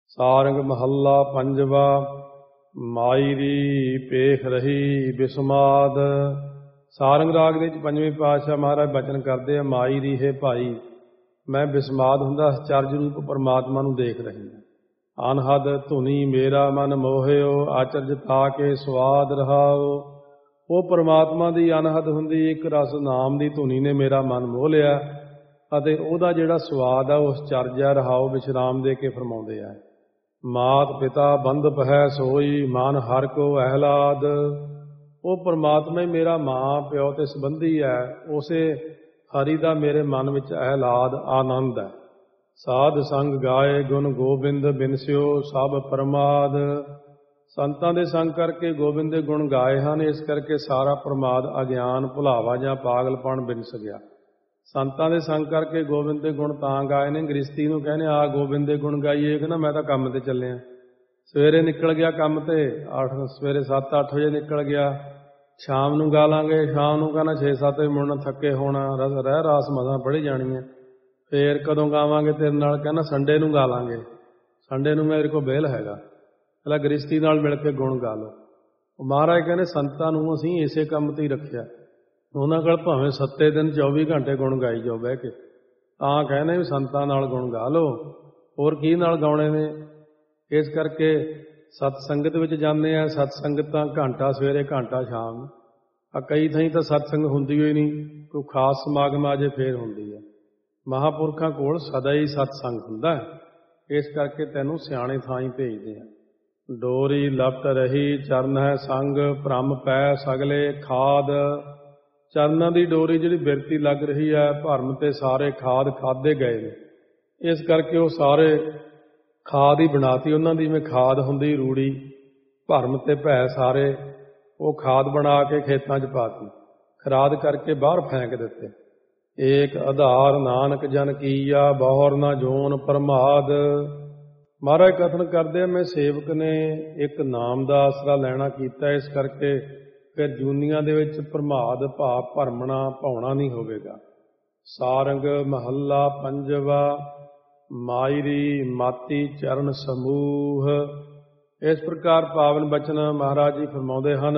ਸਾਰੰਗ ਮਹੱਲਾ ਪੰਜਵਾ। ਮਾਈ ਦੀ ਭੇਖ ਰਹੀ ਬਿਸਮਾਦ। ਸਾਰੰਗ ਰਾਗ ਦੇ ਵਿੱਚ ਪੰਜਵੇਂ ਪਾਤਸ਼ਾਹ ਮਹਾਰਾਜ ਬਚਨ ਕਰਦੇ ਆ, ਮਾਈ ਦੀ ਹੈ ਭਾਈ, ਮੈਂ ਬਿਸਮਾਦ ਹੁੰਦਾ ਅਚਰਜ ਰੂਪ ਪਰਮਾਤਮਾ ਨੂੰ ਦੇਖ ਰਹੀ ਹਾਂ। ਅਨਹਦ ਧੁਨੀ ਮੇਰਾ ਮਨ ਮੋਹਿਓ, ਆਚਰਜ ਤਾ ਕੇ ਸਵਾਦ ਰਹਾਓ। ਉਹ ਪਰਮਾਤਮਾ ਦੀ ਅਨਹਦ ਹੁੰਦੀ ਇੱਕ ਰਸ ਨਾਮ ਦੀ ਧੁਨੀ ਨੇ ਮੇਰਾ ਮਨ ਮੋਹ ਲਿਆ ਅਤੇ ਉਹਦਾ ਜਿਹੜਾ ਸਵਾਦ ਆ ਉਸ ਚਰਜ ਆ ਰਹਾਓ ਵਿਸ਼ਰਾਮ ਦੇ ਕੇ ਫਰਮਾਉਂਦੇ ਆ। ਮਾਤ ਪਿਤਾ ਬੰਧਪ ਹੈ ਸੋਈ, ਮਨ ਹਰ ਕੋ ਅਹਿਲਾਦ। ਉਹ ਪਰਮਾਤਮਾ ਹੀ ਮੇਰਾ ਮਾਂ ਪਿਓ ਤੇ ਸੰਬੰਧੀ ਹੈ, ਉਸੇ ਹਰੀ ਦਾ ਮੇਰੇ ਮਨ ਵਿੱਚ ਅਹਿਲਾਦ ਆਨੰਦ ਹੈ। ਸਾਧ ਸੰਗ ਗਾਏ ਗੁਣ ਗੋਬਿੰਦ ਬਿਨਸਿਓ ਸਭ ਪ੍ਰਮਾਦ। ਸੰਤਾਂ ਦੇ ਸੰਗ ਕਰਕੇ ਗੋਬਿੰਦ ਦੇ ਗੁਣ ਗਾਏ ਹਨ, ਇਸ ਕਰਕੇ ਸਾਰਾ ਪ੍ਰਮਾਦ ਅਗਿਆਨ ਭੁਲਾਵਾ ਜਾਂ ਪਾਗਲਪਣ ਬਿਨਸ ਗਿਆ। ਸੰਤਾਂ ਦੇ ਸੰਗ ਕਰਕੇ ਗੋਬਿੰਦ ਦੇ ਗੁਣ ਤਾਂ ਗਾਏ ਨੇ। ਗ੍ਰਸਤੀ ਨੂੰ ਕਹਿੰਦੇ ਆ ਗੋਬਿੰਦ ਦੇ ਗੁਣ ਗਾਈਏ, ਕਹਿੰਦਾ ਮੈਂ ਤਾਂ ਕੰਮ ਤੇ ਚੱਲਿਆ। ਸਵੇਰੇ ਨਿਕਲ ਗਿਆ ਕੰਮ ਤੇ, ਸਵੇਰੇ 7-8 ਵਜੇ ਨਿਕਲ ਗਿਆ, ਸ਼ਾਮ ਨੂੰ ਗਾ ਲਾਂਗੇ। ਸ਼ਾਮ ਨੂੰ ਕਹਿੰਦਾ 6-7 ਵਜੇ ਮੁੜਨਾ, ਥੱਕੇ ਹੋਣਾ, ਰਹਿ ਰਾਸ ਮਸਾਂ ਪੜ੍ਹੀ ਜਾਣੀ ਹੈ। ਫੇਰ ਕਦੋਂ ਗਾਵਾਂਗੇ ਤੇਰੇ ਨਾਲ, ਕਹਿੰਦਾ ਸੰਡੇ ਨੂੰ ਗਾ ਲਾਂਗੇ, ਸੰਡੇ ਨੂੰ ਮੇਰੇ ਕੋਲ ਵਿਹਲ ਹੈਗਾ। ਪਹਿਲਾਂ ਗ੍ਰਸਤੀ ਨਾਲ ਮਿਲ ਕੇ ਗੁਣ ਗਾ ਲਓ। ਮਹਾਰਾਜ ਕਹਿੰਦੇ ਸੰਤਾਂ ਨੂੰ ਅਸੀਂ ਇਸੇ ਕੰਮ ਤੇ ਹੀ ਰੱਖਿਆ। ਉਹਨਾਂ ਕੋਲ ਭਾਵੇਂ 7 ਦਿਨ 24 ਘੰਟੇ ਗੁਣ ਗਾਈ ਜਾਓ ਬਹਿ ਕੇ, ਤਾਂ ਕਹਿੰਦੇ ਵੀ ਸੰਤਾਂ ਨਾਲ ਗੁਣ ਗਾ ਲਓ, ਹੋਰ ਕੀ ਨਾਲ ਗਾਉਣੇ ਨੇ। ਇਸ ਕਰਕੇ ਸਤ ਸੰਗਤ ਵਿੱਚ ਜਾਂਦੇ ਆ। ਸਤ ਸੰਗਤ ਤਾਂ ਘੰਟਾ ਸਵੇਰੇ ਘੰਟਾ ਸ਼ਾਮ ਨੂੰ ਆ, ਕਈ ਥਾਈਂ ਤਾਂ ਸਤਸੰਗ ਹੁੰਦੀ ਹੋਈ ਨਹੀਂ, ਕੋਈ ਖਾਸ ਸਮਾਗਮ ਆ ਜੇ ਫੇਰ ਹੁੰਦੀ ਹੈ। ਮਹਾਂਪੁਰਖਾਂ ਕੋਲ ਸਦਾ ਹੀ ਸਤਸੰਗ ਹੁੰਦਾ, ਇਸ ਕਰਕੇ ਤੈਨੂੰ ਸਿਆਣੇ ਥਾਂ ਹੀ ਭੇਜਦੇ ਆ। ਡੋਰੀ ਲਪਟ ਰਹੀ ਚਰਨ ਹੈ ਸੰਗ, ਭ੍ਰਮ ਪੈ ਸਗਲੇ ਖਾਦ। ਚਰਨਾਂ ਦੀ ਡੋਰੀ ਜਿਹੜੀ ਬਿਰਤੀ ਲੱਗ ਰਹੀ ਹੈ, ਭਰਮ ਤੇ ਸਾਰੇ ਖਾਦ ਖਾਦੇ ਗਏ ਨੇ, ਇਸ ਕਰਕੇ ਉਹ ਸਾਰੇ ਖਾਦ ਹੀ ਬਣਾਤੀ ਉਹਨਾਂ ਦੀ। ਜਿਵੇਂ ਖਾਦ ਹੁੰਦੀ ਰੂੜੀ, ਭਰਮ ਤੇ ਭੈ ਸਾਰੇ ਉਹ ਖਾਦ ਬਣਾ ਕੇ ਖੇਤਾਂ 'ਚ ਪਾਤੀ, ਖਰਾਦ ਕਰਕੇ ਬਾਹਰ ਫੈਂਕ ਦਿੱਤੇ। ਏਕ ਆਧਾਰ ਨਾਨਕ ਜਨ ਕੀਆ, ਬਹੁਰ ਨਾ ਜੋਨ ਪ੍ਰਮਾਦ। ਮਹਾਰਾਜ ਕਥਨ ਕਰਦੇ ਆ, ਮੈਂ ਸੇਵਕ ਨੇ ਇੱਕ ਨਾਮ ਦਾ ਆਸਰਾ ਲੈਣਾ ਕੀਤਾ, ਇਸ ਕਰਕੇ ਫਿਰ ਜੂਨੀਆਂ ਦੇ ਵਿੱਚ ਪ੍ਰਮਾਦ ਭਾਵ ਭਰਮਣਾ ਭਾਉਣਾ ਨਹੀਂ ਹੋਵੇਗਾ। ਸਾਰੰਗ ਮਹੱਲਾ ਪੰਜਵਾ। ਮਾਈ ਦੀ ਮਾਤੀ ਚਰਨ ਸਮੂਹ। ਇਸ ਪ੍ਰਕਾਰ ਪਾਵਨ ਬਚਨ ਮਹਾਰਾਜ ਜੀ ਫਰਮਾਉਂਦੇ ਹਨ।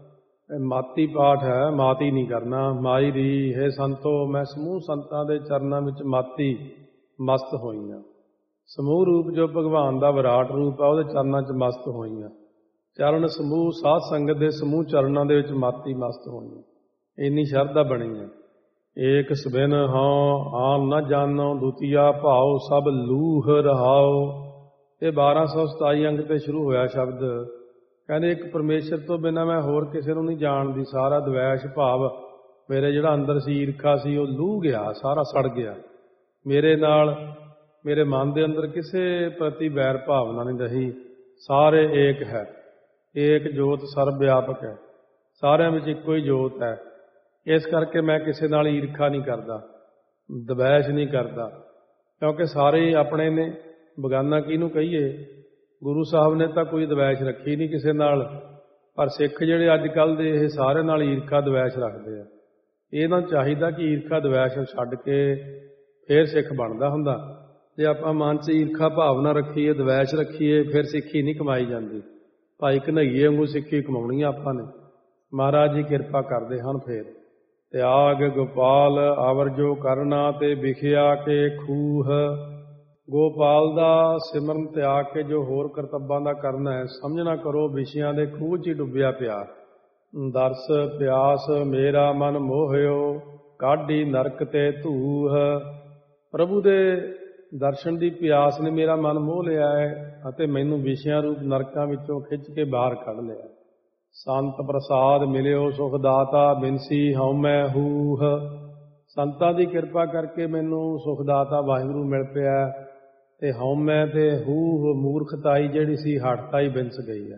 ਮਾਤੀ ਪਾਠ ਹੈ, ਮਾਤੀ ਨਹੀਂ ਕਰਨਾ। ਮਾਈ ਦੀ ਹੈ ਸੰਤੋ, ਮੈਂ ਸਮੂਹ ਸੰਤਾਂ ਦੇ ਚਰਨਾਂ ਵਿੱਚ ਮਾਤੀ ਮਸਤ ਹੋਈਆਂ। ਸਮੂਹ ਰੂਪ ਜੋ ਭਗਵਾਨ ਦਾ ਵਿਰਾਟ ਰੂਪ ਆ, ਉਹਦੇ ਚਰਨਾਂ 'ਚ ਮਸਤ ਹੋਈਆਂ। ਚਰਨ ਸਮੂਹ ਸਾਧ ਸੰਗਤ ਦੇ ਸਮੂਹ ਚਰਨਾਂ ਦੇ ਵਿੱਚ ਮਾਤੀ ਮਸਤ ਹੋਈਆਂ, ਇੰਨੀ ਸ਼ਰਧਾ ਬਣੀ ਹੈ। ਏਕ ਸਬਿਨ ਹਾਂ ਆਨ ਨਾ ਜਾਨੋ, ਦੁਤੀਆ ਭਾਉ ਸਭ ਲੂਹ ਰਹਾਓ। ਇਹ 1227 ਅੰਗ ਤੇ ਸ਼ੁਰੂ ਹੋਇਆ ਸ਼ਬਦ। ਕਹਿੰਦੇ ਇੱਕ ਪਰਮੇਸ਼ਰ ਤੋਂ ਬਿਨਾਂ ਮੈਂ ਹੋਰ ਕਿਸੇ ਨੂੰ ਨਹੀਂ ਜਾਣਦੀ। ਸਾਰਾ ਦਵੈਸ਼ ਭਾਵ ਮੇਰੇ ਜਿਹੜਾ ਅੰਦਰ ਸੀ ਈਰਖਾ ਸੀ, ਉਹ ਲੂਹ ਗਿਆ, ਸਾਰਾ ਸੜ ਗਿਆ। ਮੇਰੇ ਨਾਲ ਮੇਰੇ ਮਨ ਦੇ ਅੰਦਰ ਕਿਸੇ ਪ੍ਰਤੀ ਵੈਰ ਭਾਵਨਾ ਨਹੀਂ ਰਹੀ। ਸਾਰੇ ਏਕ ਹੈ, ਏਕ ਜੋਤ ਸਰਬ ਵਿਆਪਕ ਹੈ, ਸਾਰਿਆਂ ਵਿੱਚ ਇੱਕੋ ਹੀ ਜੋਤ ਹੈ। ਇਸ ਕਰਕੇ ਮੈਂ ਕਿਸੇ ਨਾਲ ਈਰਖਾ ਨਹੀਂ ਕਰਦਾ, ਦਵੈਸ਼ ਨਹੀਂ ਕਰਦਾ, ਕਿਉਂਕਿ ਸਾਰੇ ਹੀ ਆਪਣੇ ਨੇ। ਬਗਾਨਾ ਕਿਹਨੂੰ ਕਹੀਏ। ਗੁਰੂ ਸਾਹਿਬ ਨੇ ਤਾਂ ਕੋਈ ਦਵੈਸ਼ ਰੱਖੀ ਨਹੀਂ ਕਿਸੇ ਨਾਲ, ਪਰ ਸਿੱਖ ਜਿਹੜੇ ਅੱਜ ਕੱਲ੍ਹ ਦੇ ਇਹ ਸਾਰੇ ਨਾਲ ਈਰਖਾ ਦਵੈਸ਼ ਰੱਖਦੇ ਆ। ਇਹਨਾਂ ਨੂੰ ਚਾਹੀਦਾ ਕਿ ਈਰਖਾ ਦਵੈਸ਼ ਛੱਡ ਕੇ ਫਿਰ ਸਿੱਖ ਬਣਦਾ ਹੁੰਦਾ। ਜੇ ਆਪਾਂ ਮਨ 'ਚ ਈਰਖਾ ਭਾਵਨਾ ਰੱਖੀਏ, ਦਵੈਸ਼ ਰੱਖੀਏ, ਫਿਰ ਸਿੱਖੀ ਨਹੀਂ ਕਮਾਈ ਜਾਂਦੀ। ਭਾਈ ਘਨਈਏ ਵਾਂਗੂ ਸਿੱਖੀ ਕਮਾਉਣੀ ਆਪਾਂ ਨੇ। ਮਹਾਰਾਜ ਜੀ ਕਿਰਪਾ ਕਰਦੇ ਹਨ। ਫਿਰ ਤਿਆਗ ਗੋਪਾਲ ਆਵਰ ਜੋ ਕਰਨਾ, ਤੇ ਵਿਖਿਆ ਕੇ ਖੂਹ। ਗੋਪਾਲ ਦਾ ਸਿਮਰਨ ਤਿਆਗ ਕੇ ਜੋ ਹੋਰ ਕਰਤੱਬਾਂ ਦਾ ਕਰਨਾ ਹੈ, ਸਮਝਣਾ ਕਰੋ ਵਿਸ਼ਿਆਂ ਦੇ ਖੂਹ 'ਚ ਹੀ ਡੁੱਬਿਆ ਪਿਆ। ਦਰਸ ਪਿਆਸ ਮੇਰਾ ਮਨ ਮੋਹਿਓ, ਕਾਢੀ ਨਰਕ ਤੇ ਧੂਹ। ਪ੍ਰਭੂ ਦੇ ਦਰਸ਼ਨ ਦੀ ਪਿਆਸ ਨੇ ਮੇਰਾ ਮਨ ਮੋਹ ਲਿਆ ਹੈ ਅਤੇ ਮੈਨੂੰ ਵਿਸ਼ਿਆਂ ਰੂਪ ਨਰਕਾਂ ਵਿੱਚੋਂ ਖਿੱਚ ਕੇ ਬਾਹਰ ਕੱਢ ਲਿਆ। ਸੰਤ ਪ੍ਰਸਾਦ ਮਿਲਿਓ ਸੁਖ ਦਾਤਾ, ਬਿਨਸੀ ਹਉਮੈ ਹੂਹ। ਸੰਤਾਂ ਦੀ ਕਿਰਪਾ ਕਰਕੇ ਮੈਨੂੰ ਸੁਖਦਾਤਾ ਵਾਹਿਗੁਰੂ ਮਿਲ ਪਿਆ ਤੇ ਹਉਮੈ ਤੇ ਹੂਹ ਮੂਰਖਤਾਈ ਜਿਹੜੀ ਸੀ ਹਟਤਾਈ ਬਿਨਸ ਗਈ ਹੈ।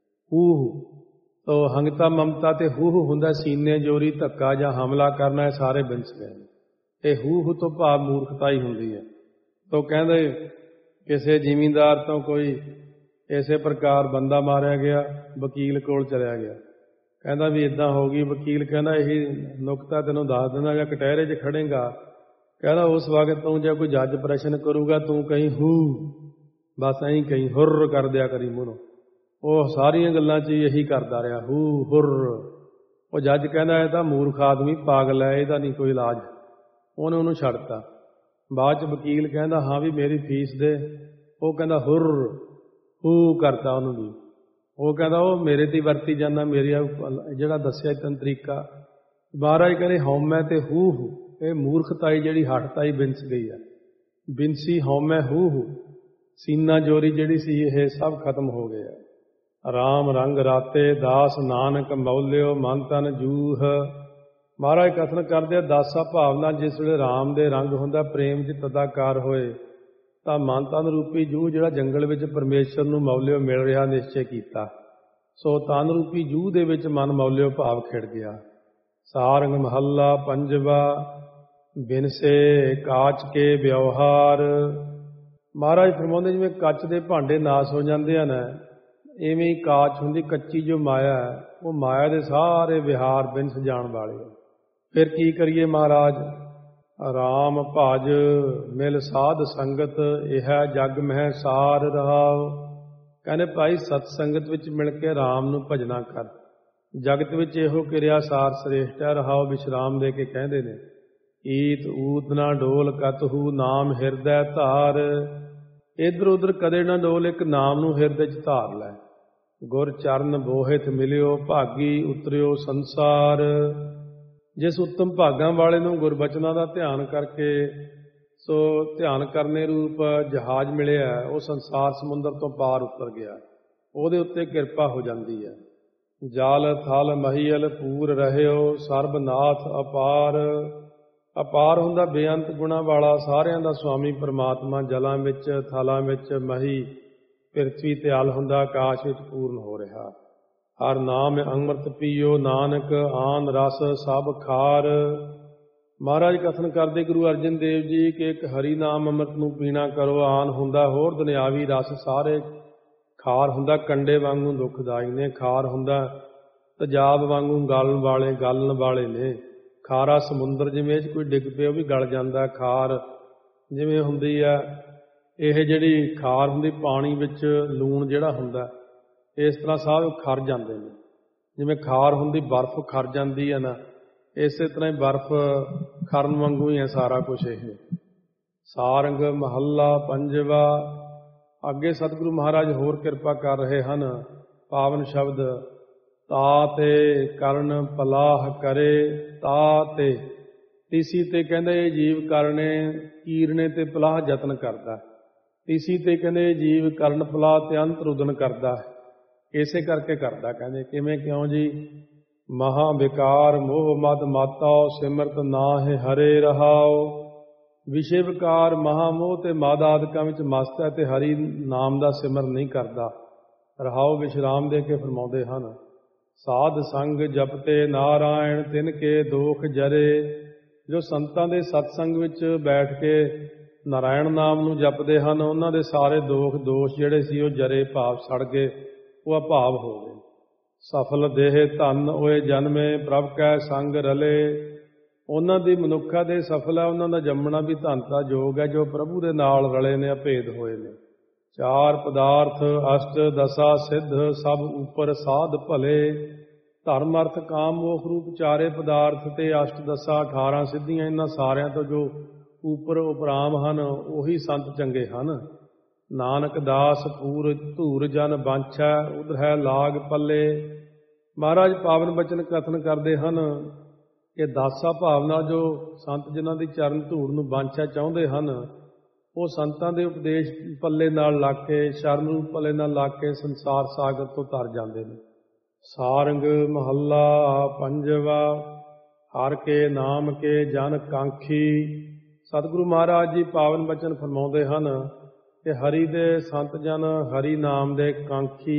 ਹੂਹ ਤੋਂ ਹੰਗਤਾ ਮਮਤਾ ਤੇ ਹੂਹ ਹੁੰਦਾ ਸੀਨੇ ਜੋਰੀ ਧੱਕਾ ਜਾਂ ਹਮਲਾ ਕਰਨਾ, ਇਹ ਸਾਰੇ ਬਿਨਸ ਗਏ। ਇਹ ਹੂਹ ਤੋਂ ਭਾਵ ਮੂਰਖਤਾਈ ਹੁੰਦੀ ਹੈ। ਤੋਂ ਕਹਿੰਦੇ ਕਿਸੇ ਜ਼ਿਮੀਂਦਾਰ ਤੋਂ ਕੋਈ ਇਸੇ ਪ੍ਰਕਾਰ ਬੰਦਾ ਮਾਰਿਆ ਗਿਆ, ਵਕੀਲ ਕੋਲ ਚਲਿਆ ਗਿਆ, ਕਹਿੰਦਾ ਵੀ ਇੱਦਾਂ ਹੋ ਗਈ। ਵਕੀਲ ਕਹਿੰਦਾ ਇਹੀ ਨੁਕਤਾ ਤੈਨੂੰ ਦੱਸ ਦਿੰਦਾ, ਜਾਂ ਕਟਹਿਰੇ 'ਚ ਖੜੇਗਾ, ਕਹਿੰਦਾ ਉਸ ਵਕਤ ਤੂੰ ਜੇ ਕੋਈ ਜੱਜ ਪ੍ਰਸ਼ਨ ਕਰੂਗਾ ਤੂੰ ਕਹੀਂ ਹੂ, ਬਸ ਐਂ ਕਹੀਂ ਹੁਰ ਕਰ ਦਿਆ ਕਰੀ ਮੂਹਰੋਂ। ਉਹ ਸਾਰੀਆਂ ਗੱਲਾਂ 'ਚ ਇਹੀ ਕਰਦਾ ਰਿਹਾ, ਹੂ ਹੁਰ। ਉਹ ਜੱਜ ਕਹਿੰਦਾ ਇਹ ਤਾਂ ਮੂਰਖ ਆਦਮੀ, ਪਾਗਲ ਹੈ, ਇਹਦਾ ਨਹੀਂ ਕੋਈ ਇਲਾਜ। ਉਹਨੇ ਉਹਨੂੰ ਛੱਡਤਾ। ਬਾਅਦ 'ਚ ਵਕੀਲ ਕਹਿੰਦਾ ਹਾਂ ਵੀ ਮੇਰੀ ਫੀਸ ਦੇ। ਉਹ ਕਹਿੰਦਾ ਹੁਰ, ਹੂ ਕਰਤਾ ਉਹਨੂੰ ਵੀ। ਉਹ ਕਹਿੰਦਾ ਉਹ ਮੇਰੇ 'ਤੇ ਵਰਤੀ ਜਾਂਦਾ, ਮੇਰੀ ਜਿਹੜਾ ਦੱਸਿਆ ਤੈਨੂੰ ਤਰੀਕਾ। ਮਹਾਰਾਜ ਕਹਿੰਦੇ ਹਉਮੈ ਤੇ ਹੂ ਹੂ, ਇਹ ਮੂਰਖਤਾਈ ਜਿਹੜੀ ਹੱਠਤਾਈ ਬਿੰਸ ਗਈ ਹੈ। ਬਿੰਸੀ ਹਉਮੈ ਹੂ ਹੂ, ਸੀਨਾ ਜੋਰੀ ਜਿਹੜੀ ਸੀ ਇਹ ਸਭ ਖਤਮ ਹੋ ਗਿਆ। ਰਾਮ ਰੰਗ ਰਾਤੇ ਦਾਸ ਨਾਨਕ ਮੌਲਿਓ ਮਨ ਤਨ ਜੂਹ। ਮਹਾਰਾਜ ਕਥਨ ਕਰਦੇ ਆ ਦਾਸਾ ਭਾਵਨਾ ਜਿਸ ਵੇਲੇ ਰਾਮ ਦੇ ਰੰਗ ਹੁੰਦਾ, ਪ੍ਰੇਮ 'ਚ ਤਦਾਕਾਰ ਹੋਏ, ਤਾਂ ਮਨ ਤਨ ਰੂਪੀ ਜੂਹ ਜਿਹੜਾ ਜੰਗਲ ਵਿੱਚ ਪਰਮੇਸ਼ਰ ਨੂੰ ਮੌਲਿਓ ਮਿਲ ਰਿਹਾ ਨਿਸ਼ਚੈ ਕੀਤਾ, ਸੋ ਤਨ ਰੂਪੀ ਜੂਹ ਦੇ ਵਿੱਚ ਮਨ ਮੌਲਿਓ ਭਾਵ ਖਿੜ ਗਿਆ। ਸਾਰੰਗ ਮਹੱਲਾ ਪੰਜਵਾ। ਬਿਨਸੇ ਕਾਚ ਕੇ ਵਿਵਹਾਰ। ਮਹਾਰਾਜ ਫਰਮਾਉਂਦੇ ਜਿਵੇਂ ਕੱਚ ਦੇ ਭਾਂਡੇ ਨਾਸ ਹੋ ਜਾਂਦੇ ਹਨ, ਇਵੇਂ ਹੀ ਕਾਚ ਹੁੰਦੀ ਕੱਚੀ ਜੋ ਮਾਇਆ ਹੈ, ਉਹ ਮਾਇਆ ਦੇ ਸਾਰੇ ਵਿਹਾਰ ਬਿਨਸ ਜਾਣ ਵਾਲੇ। ਫਿਰ ਕੀ ਕਰੀਏ ਮਹਾਰਾਜ? ਰਾਮ ਭਜ ਮਿਲ ਸਾਧ ਸੰਗਤ, ਇਹ ਜਗ ਮਹਿ ਸਾਰ ਰਹਾਉ। ਕਹਿੰਦੇ ਭਾਈ ਸਤ ਸੰਗਤ ਵਿੱਚ ਮਿਲ ਕੇ ਰਾਮ ਨੂੰ ਭਜਨਾ ਕਰ, ਜਗਤ ਵਿੱਚ ਇਹੋ ਕਿਰਿਆ ਸਾਰ ਸ੍ਰੇਸ਼ਟ ਹੈ। ਰਹਾਉ ਵਿਸ਼ਰਾਮ ਦੇ ਕੇ ਕਹਿੰਦੇ ਨੇ, ਈਤ ਊਤ ਨਾ ਡੋਲ ਕਤਹੂ ਨਾਮ ਹਿਰਦੈ ਧਾਰ। ਇੱਧਰ ਉੱਧਰ ਕਦੇ ਨਾ ਡੋਲ, ਇੱਕ ਨਾਮ ਨੂੰ ਹਿਰਦੇ 'ਚ ਧਾਰ ਲੈ। ਗੁਰ ਚਰਨ ਬੋਹਿਤ ਮਿਲਿਓ ਭਾਗੀ, ਉਤਰਿਓ ਸੰਸਾਰ। ਜਿਸ ਉੱਤਮ ਭਾਗਾਂ ਵਾਲੇ ਨੂੰ ਗੁਰਬਚਨਾਂ ਦਾ ਧਿਆਨ ਕਰਕੇ, ਸੋ ਧਿਆਨ ਕਰਨੇ ਰੂਪ ਜਹਾਜ਼ ਮਿਲਿਆ, ਉਹ ਸੰਸਾਰ ਸਮੁੰਦਰ ਤੋਂ ਪਾਰ ਉਤਰ ਗਿਆ, ਉਹਦੇ ਉੱਤੇ ਕਿਰਪਾ ਹੋ ਜਾਂਦੀ ਹੈ। ਜਲ ਥਲ ਮਹੀਲ ਪੂਰ ਰਹਿਓ, ਸਰਬਨਾਥ ਅਪਾਰ। ਅਪਾਰ ਹੁੰਦਾ ਬੇਅੰਤ ਗੁਣਾਂ ਵਾਲਾ, ਸਾਰਿਆਂ ਦਾ ਸੁਆਮੀ ਪਰਮਾਤਮਾ। ਜਲਾਂ ਵਿੱਚ, ਥਲਾਂ ਵਿੱਚ, ਮਹੀ ਪ੍ਰਿਥਵੀ ਤੇ ਅਲ ਹੁੰਦਾ, ਆਕਾਸ਼ ਵਿੱਚ ਪੂਰਨ ਹੋ ਰਿਹਾ। ਹਰ ਨਾਮ ਅੰਮ੍ਰਿਤ ਪੀਓ, ਨਾਨਕ ਆਨ ਰਸ ਸਭ ਖਾਰ। ਮਹਾਰਾਜ ਕਥਨ ਕਰਦੇ ਗੁਰੂ ਅਰਜਨ ਦੇਵ ਜੀ ਕਿ ਇੱਕ ਹਰੀ ਨਾਮ ਅੰਮ੍ਰਿਤ ਨੂੰ ਪੀਣਾ ਕਰੋ। ਆਨ ਹੁੰਦਾ ਹੋਰ ਦੁਨਿਆਵੀ ਰਸ ਸਾਰੇ, ਖਾਰ ਹੁੰਦਾ ਕੰਡੇ ਵਾਂਗੂ ਦੁਖਦਾਈ ਨੇ, ਖਾਰ ਹੁੰਦਾ ਤੇਜ਼ਾਬ ਵਾਂਗੂ ਗਲਣ ਵਾਲੇ ਨੇ। ਖਾਰਾ ਸਮੁੰਦਰ ਜਿਵੇਂ 'ਚ ਕੋਈ ਡਿੱਗ ਪਏ ਉਹ ਵੀ ਗਲ ਜਾਂਦਾ। ਖਾਰ ਜਿਵੇਂ ਹੁੰਦੀ ਆ, ਇਹ ਜਿਹੜੀ ਖਾਰ ਹੁੰਦੀ ਪਾਣੀ ਵਿੱਚ ਲੂਣ ਜਿਹੜਾ ਹੁੰਦਾ, ਇਸ ਤਰ੍ਹਾਂ ਸਭ ਖਰ ਜਾਂਦੇ ਨੇ। ਜਿਵੇਂ ਖਾਰ ਹੁੰਦੀ ਬਰਫ਼ ਖਰ ਜਾਂਦੀ ਹੈ ਨਾ, ਇਸੇ ਤਰ੍ਹਾਂ ਹੀ ਬਰਫ਼ ਖਰਨ ਵਾਂਗੂ ਹੀ ਹੈ ਸਾਰਾ ਕੁਛ ਇਹ। ਸਾਰੰਗ ਮਹੱਲਾ ਪੰਜਵਾ। ਅੱਗੇ ਸਤਿਗੁਰੂ ਮਹਾਰਾਜ ਹੋਰ ਕਿਰਪਾ ਕਰ ਰਹੇ ਹਨ। ਪਾਵਨ ਸ਼ਬਦ ਤਾਤੇ ਕਰਨ ਪਲਾਹ ਕਰੇ। ਤਾਤੇ ਤੀਸੀ ਤੇ ਕਹਿੰਦੇ ਇਹ ਜੀਵ ਕਰਨੇ ਕੀਰਨੇ ਤੇ ਪਲਾਹ ਯਤਨ ਕਰਦਾ। ਤੀਸੀ ਤੇ ਕਹਿੰਦੇ ਜੀਵ ਕਰਨ ਪਲਾਹ ਤੇ ਅੰਤ ਰੁਦਨ ਕਰਦਾ। ਇਸੇ ਕਰਕੇ ਕਰਦਾ ਕਹਿੰਦੇ। ਕਿਵੇਂ ਕਿਉਂ ਜੀ? ਮਹਾ ਵਿਕਾਰ ਮੋਹ ਮਦ ਮਾਤਾਓ, ਸਿਮਰਤ ਨਾਹਿ ਹਰੇ ਰਹਾਓ। ਵਿਸ਼ੇ ਵਿਕਾਰ ਮਹਾਮੋਹ ਤੇ ਮਦ ਆਦਿਕਾਂ ਵਿੱਚ ਮਸਤ ਹੈ ਤੇ ਹਰੀ ਨਾਮ ਦਾ ਸਿਮਰ ਨਹੀਂ ਕਰਦਾ। ਰਹਾਓ ਵਿਸ਼ਰਾਮ ਦੇ ਕੇ ਫਰਮਾਉਂਦੇ ਹਨ, ਸਾਧ ਸੰਗ ਜਪਤੇ ਨਾਰਾਇਣ ਤਿਨ ਕੇ ਦੋਖ ਜਰੇ। ਜੋ ਸੰਤਾਂ ਦੇ ਸਤਸੰਗ ਵਿੱਚ ਬੈਠ ਕੇ ਨਾਰਾਇਣ ਨਾਮ ਨੂੰ ਜਪਦੇ ਹਨ, ਉਹਨਾਂ ਦੇ ਸਾਰੇ ਦੋਸ਼ ਜਿਹੜੇ ਸੀ ਉਹ ਜਰੇ ਭਾਵ ਸੜ ਗਏ, ਉਹ ਅਭਾਵ ਹੋ ਗਏ। ਸਫਲ ਦੇਹ ਧਨ ਹੋਏ ਜਨਮੇ, ਪ੍ਰਭ ਕੈ ਸੰਗ ਰਲੇ। ਉਹਨਾਂ ਦੀ ਮਨੁੱਖਾ ਦੇ ਸਫਲ ਹੈ, ਉਹਨਾਂ ਦਾ ਜੰਮਣਾ ਵੀ ਧਨਤਾ ਯੋਗ ਹੈ, ਜੋ ਪ੍ਰਭੂ ਦੇ ਨਾਲ ਰਲੇ ਨੇ, ਅਭੇਦ ਹੋਏ ਨੇ। ਚਾਰ ਪਦਾਰਥ ਅਸ਼ਟ ਦਸਾ ਸਿੱਧ, ਸਭ ਉੱਪਰ ਸਾਧ ਭਲੇ। ਧਰਮ ਅਰਥ ਕਾਮ ਮੋਖ ਰੂਪ ਚਾਰੇ ਪਦਾਰਥ ਤੇ ਅਸ਼ਟ ਦਸਾ 18 ਸਿੱਧੀਆਂ, ਇਹਨਾਂ ਸਾਰਿਆਂ ਤੋਂ ਜੋ ਉੱਪਰ ਉਪਰਾਮ ਹਨ ਉਹੀ ਸੰਤ ਚੰਗੇ ਹਨ। ਨਾਨਕ ਦਾਸ ਪੂਰ ਧੂਰ ਜਨ ਬਾਂਛੈ, ਉਧਰ ਹੈ ਲਾਗ ਪੱਲੇ। ਮਹਾਰਾਜ ਪਾਵਨ ਬਚਨ ਕਥਨ ਕਰਦੇ ਹਨ ਕਿ ਦਾਸਾ ਭਾਵਨਾ ਜੋ ਸੰਤ ਜਿਨ੍ਹਾਂ ਦੀ ਚਰਨ ਧੂੜ ਨੂੰ ਬਾਂਛਾ ਚਾਹੁੰਦੇ ਹਨ, ਉਹ ਸੰਤਾਂ ਦੇ ਉਪਦੇਸ਼ ਪੱਲੇ ਨਾਲ ਲੱਗ ਕੇ, ਸ਼ਰਨ ਰੂਪ ਪੱਲੇ ਨਾਲ ਲੱਗ ਕੇ ਸੰਸਾਰ ਸਾਗਰ ਤੋਂ ਤਰ ਜਾਂਦੇ ਨੇ। ਸਾਰੰਗ ਮਹੱਲਾ ਪੰਜਵਾ। ਹਰ ਕੇ ਨਾਮ ਕੇ ਜਨ ਕਾਂਖੀ। ਸਤਿਗੁਰੂ ਮਹਾਰਾਜ ਜੀ ਪਾਵਨ ਬਚਨ ਫਰਮਾਉਂਦੇ ਹਨ ਕਿ ਹਰੀ ਦੇ ਸੰਤ ਜਨ ਹਰੀ ਨਾਮ ਦੇ ਕਾਂਖੀ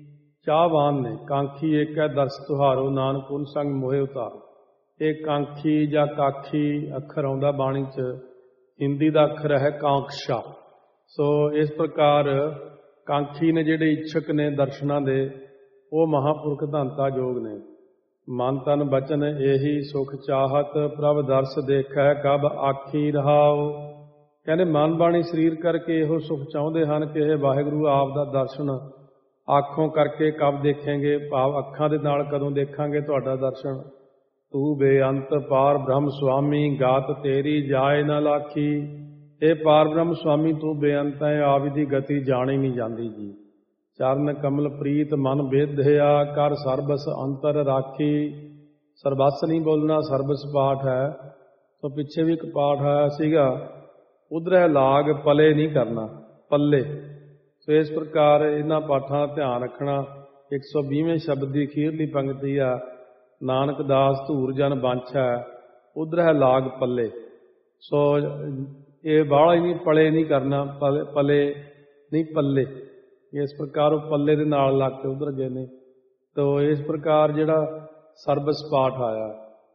ਚਾਹਵਾਨ ਨੇ। ਕਾਂਖੀ ਇੱਕ ਹੈ ਦਰਸ ਤੁਹਾਰੋ, ਨਾਨਕ ਉਨ ਸੰਗ ਮੋਹਿ ਉਤਾਰੋ। ਇਹ ਕਾਂਖੀ ਜਾਂ ਕਾਖੀ ਅੱਖਰ ਆਉਂਦਾ ਬਾਣੀ 'ਚ, ਹਿੰਦੀ ਦਾ ਅੱਖਰ ਹੈ ਕਾਂਕਸ਼ਾ। ਸੋ ਇਸ ਪ੍ਰਕਾਰ ਕਾਂਖੀ ਨੇ ਜਿਹੜੇ ਇੱਛਕ ਨੇ ਦਰਸ਼ਨਾਂ ਦੇ, ਉਹ ਮਹਾਂਪੁਰਖ ਧੰਤਾ ਯੋਗ ਨੇ। ਮਨ ਤਨ ਬਚਨ ਇਹੀ ਸੁਖ ਚਾਹਤ, ਪ੍ਰਭ ਦਰਸ ਦੇਖੈ ਕਬ ਆਖੀ ਰਹਾਓ। ਕਹਿੰਦੇ ਮਨ ਬਾਣੀ ਸਰੀਰ ਕਰਕੇ ਇਹੋ ਸੁਖ ਚਾਹੁੰਦੇ ਹਨ ਕਿ ਇਹ ਵਾਹਿਗੁਰੂ ਆਪ ਦਾ ਦਰਸ਼ਨ ਆਖੋਂ ਕਰਕੇ ਕਬ ਦੇਖਾਂਗੇ, ਭਾਵ ਅੱਖਾਂ ਦੇ ਨਾਲ ਕਦੋਂ ਦੇਖਾਂਗੇ ਤੁਹਾਡਾ ਦਰਸ਼ਨ। ਤੂੰ ਬੇਅੰਤ ਪਾਰ ਬ੍ਰਹਮ ਸੁਆਮੀ, ਗਾਤ ਤੇਰੀ ਜਾਏ ਨਾ ਲਾਖੀ। ਇਹ ਪਾਰ ਬ੍ਰਹਮ ਸੁਆਮੀ ਤੂੰ ਬੇਅੰਤ ਹੈ, ਆਪ ਦੀ ਗਤੀ ਜਾਣੀ ਨਹੀਂ ਜਾਂਦੀ ਜੀ। ਚਰਨ ਕਮਲ ਪ੍ਰੀਤ ਮਨ ਬੇਧਿਆ, ਕਰ ਸਰਬਸ ਅੰਤਰ ਰਾਖੀ। ਸਰਬਸ ਨਹੀਂ ਬੋਲਣਾ, ਸਰਬਸ ਪਾਠ ਹੈ। ਤੋਂ ਪਿੱਛੇ ਵੀ ਇੱਕ ਪਾਠ ਆਇਆ ਸੀਗਾ, ਉਧਰੈ ਲਾਗ ਪਲੇ ਨਹੀਂ ਕਰਨਾ, ਪੱਲੇ। ਸੋ ਇਸ ਪ੍ਰਕਾਰ ਇਹਨਾਂ ਪਾਠਾਂ ਦਾ ਧਿਆਨ ਰੱਖਣਾ। 120ਵੇਂ ਸ਼ਬਦ ਦੀ ਅਖੀਰਲੀ ਪੰਕਤੀ ਆ, ਨਾਨਕ ਦਾਸ ਧੂਰ ਜਨ ਬਾਂਛਾ, ਉਧਰੈ ਲਾਗ ਪੱਲੇ। ਸੋ ਇਹ ਬਾਹਲਾ ਹੀ ਨਹੀਂ, ਪਲੇ ਨਹੀਂ ਕਰਨਾ, ਪਲੇ ਨਹੀਂ ਪੱਲੇ। ਇਸ ਪ੍ਰਕਾਰ ਉਹ ਪੱਲੇ ਦੇ ਨਾਲ ਲੱਗ ਕੇ ਉਧਰ ਗਏ ਨੇ। ਤੋ ਇਸ ਪ੍ਰਕਾਰ ਜਿਹੜਾ ਸਰਬਸ ਪਾਠ ਆਇਆ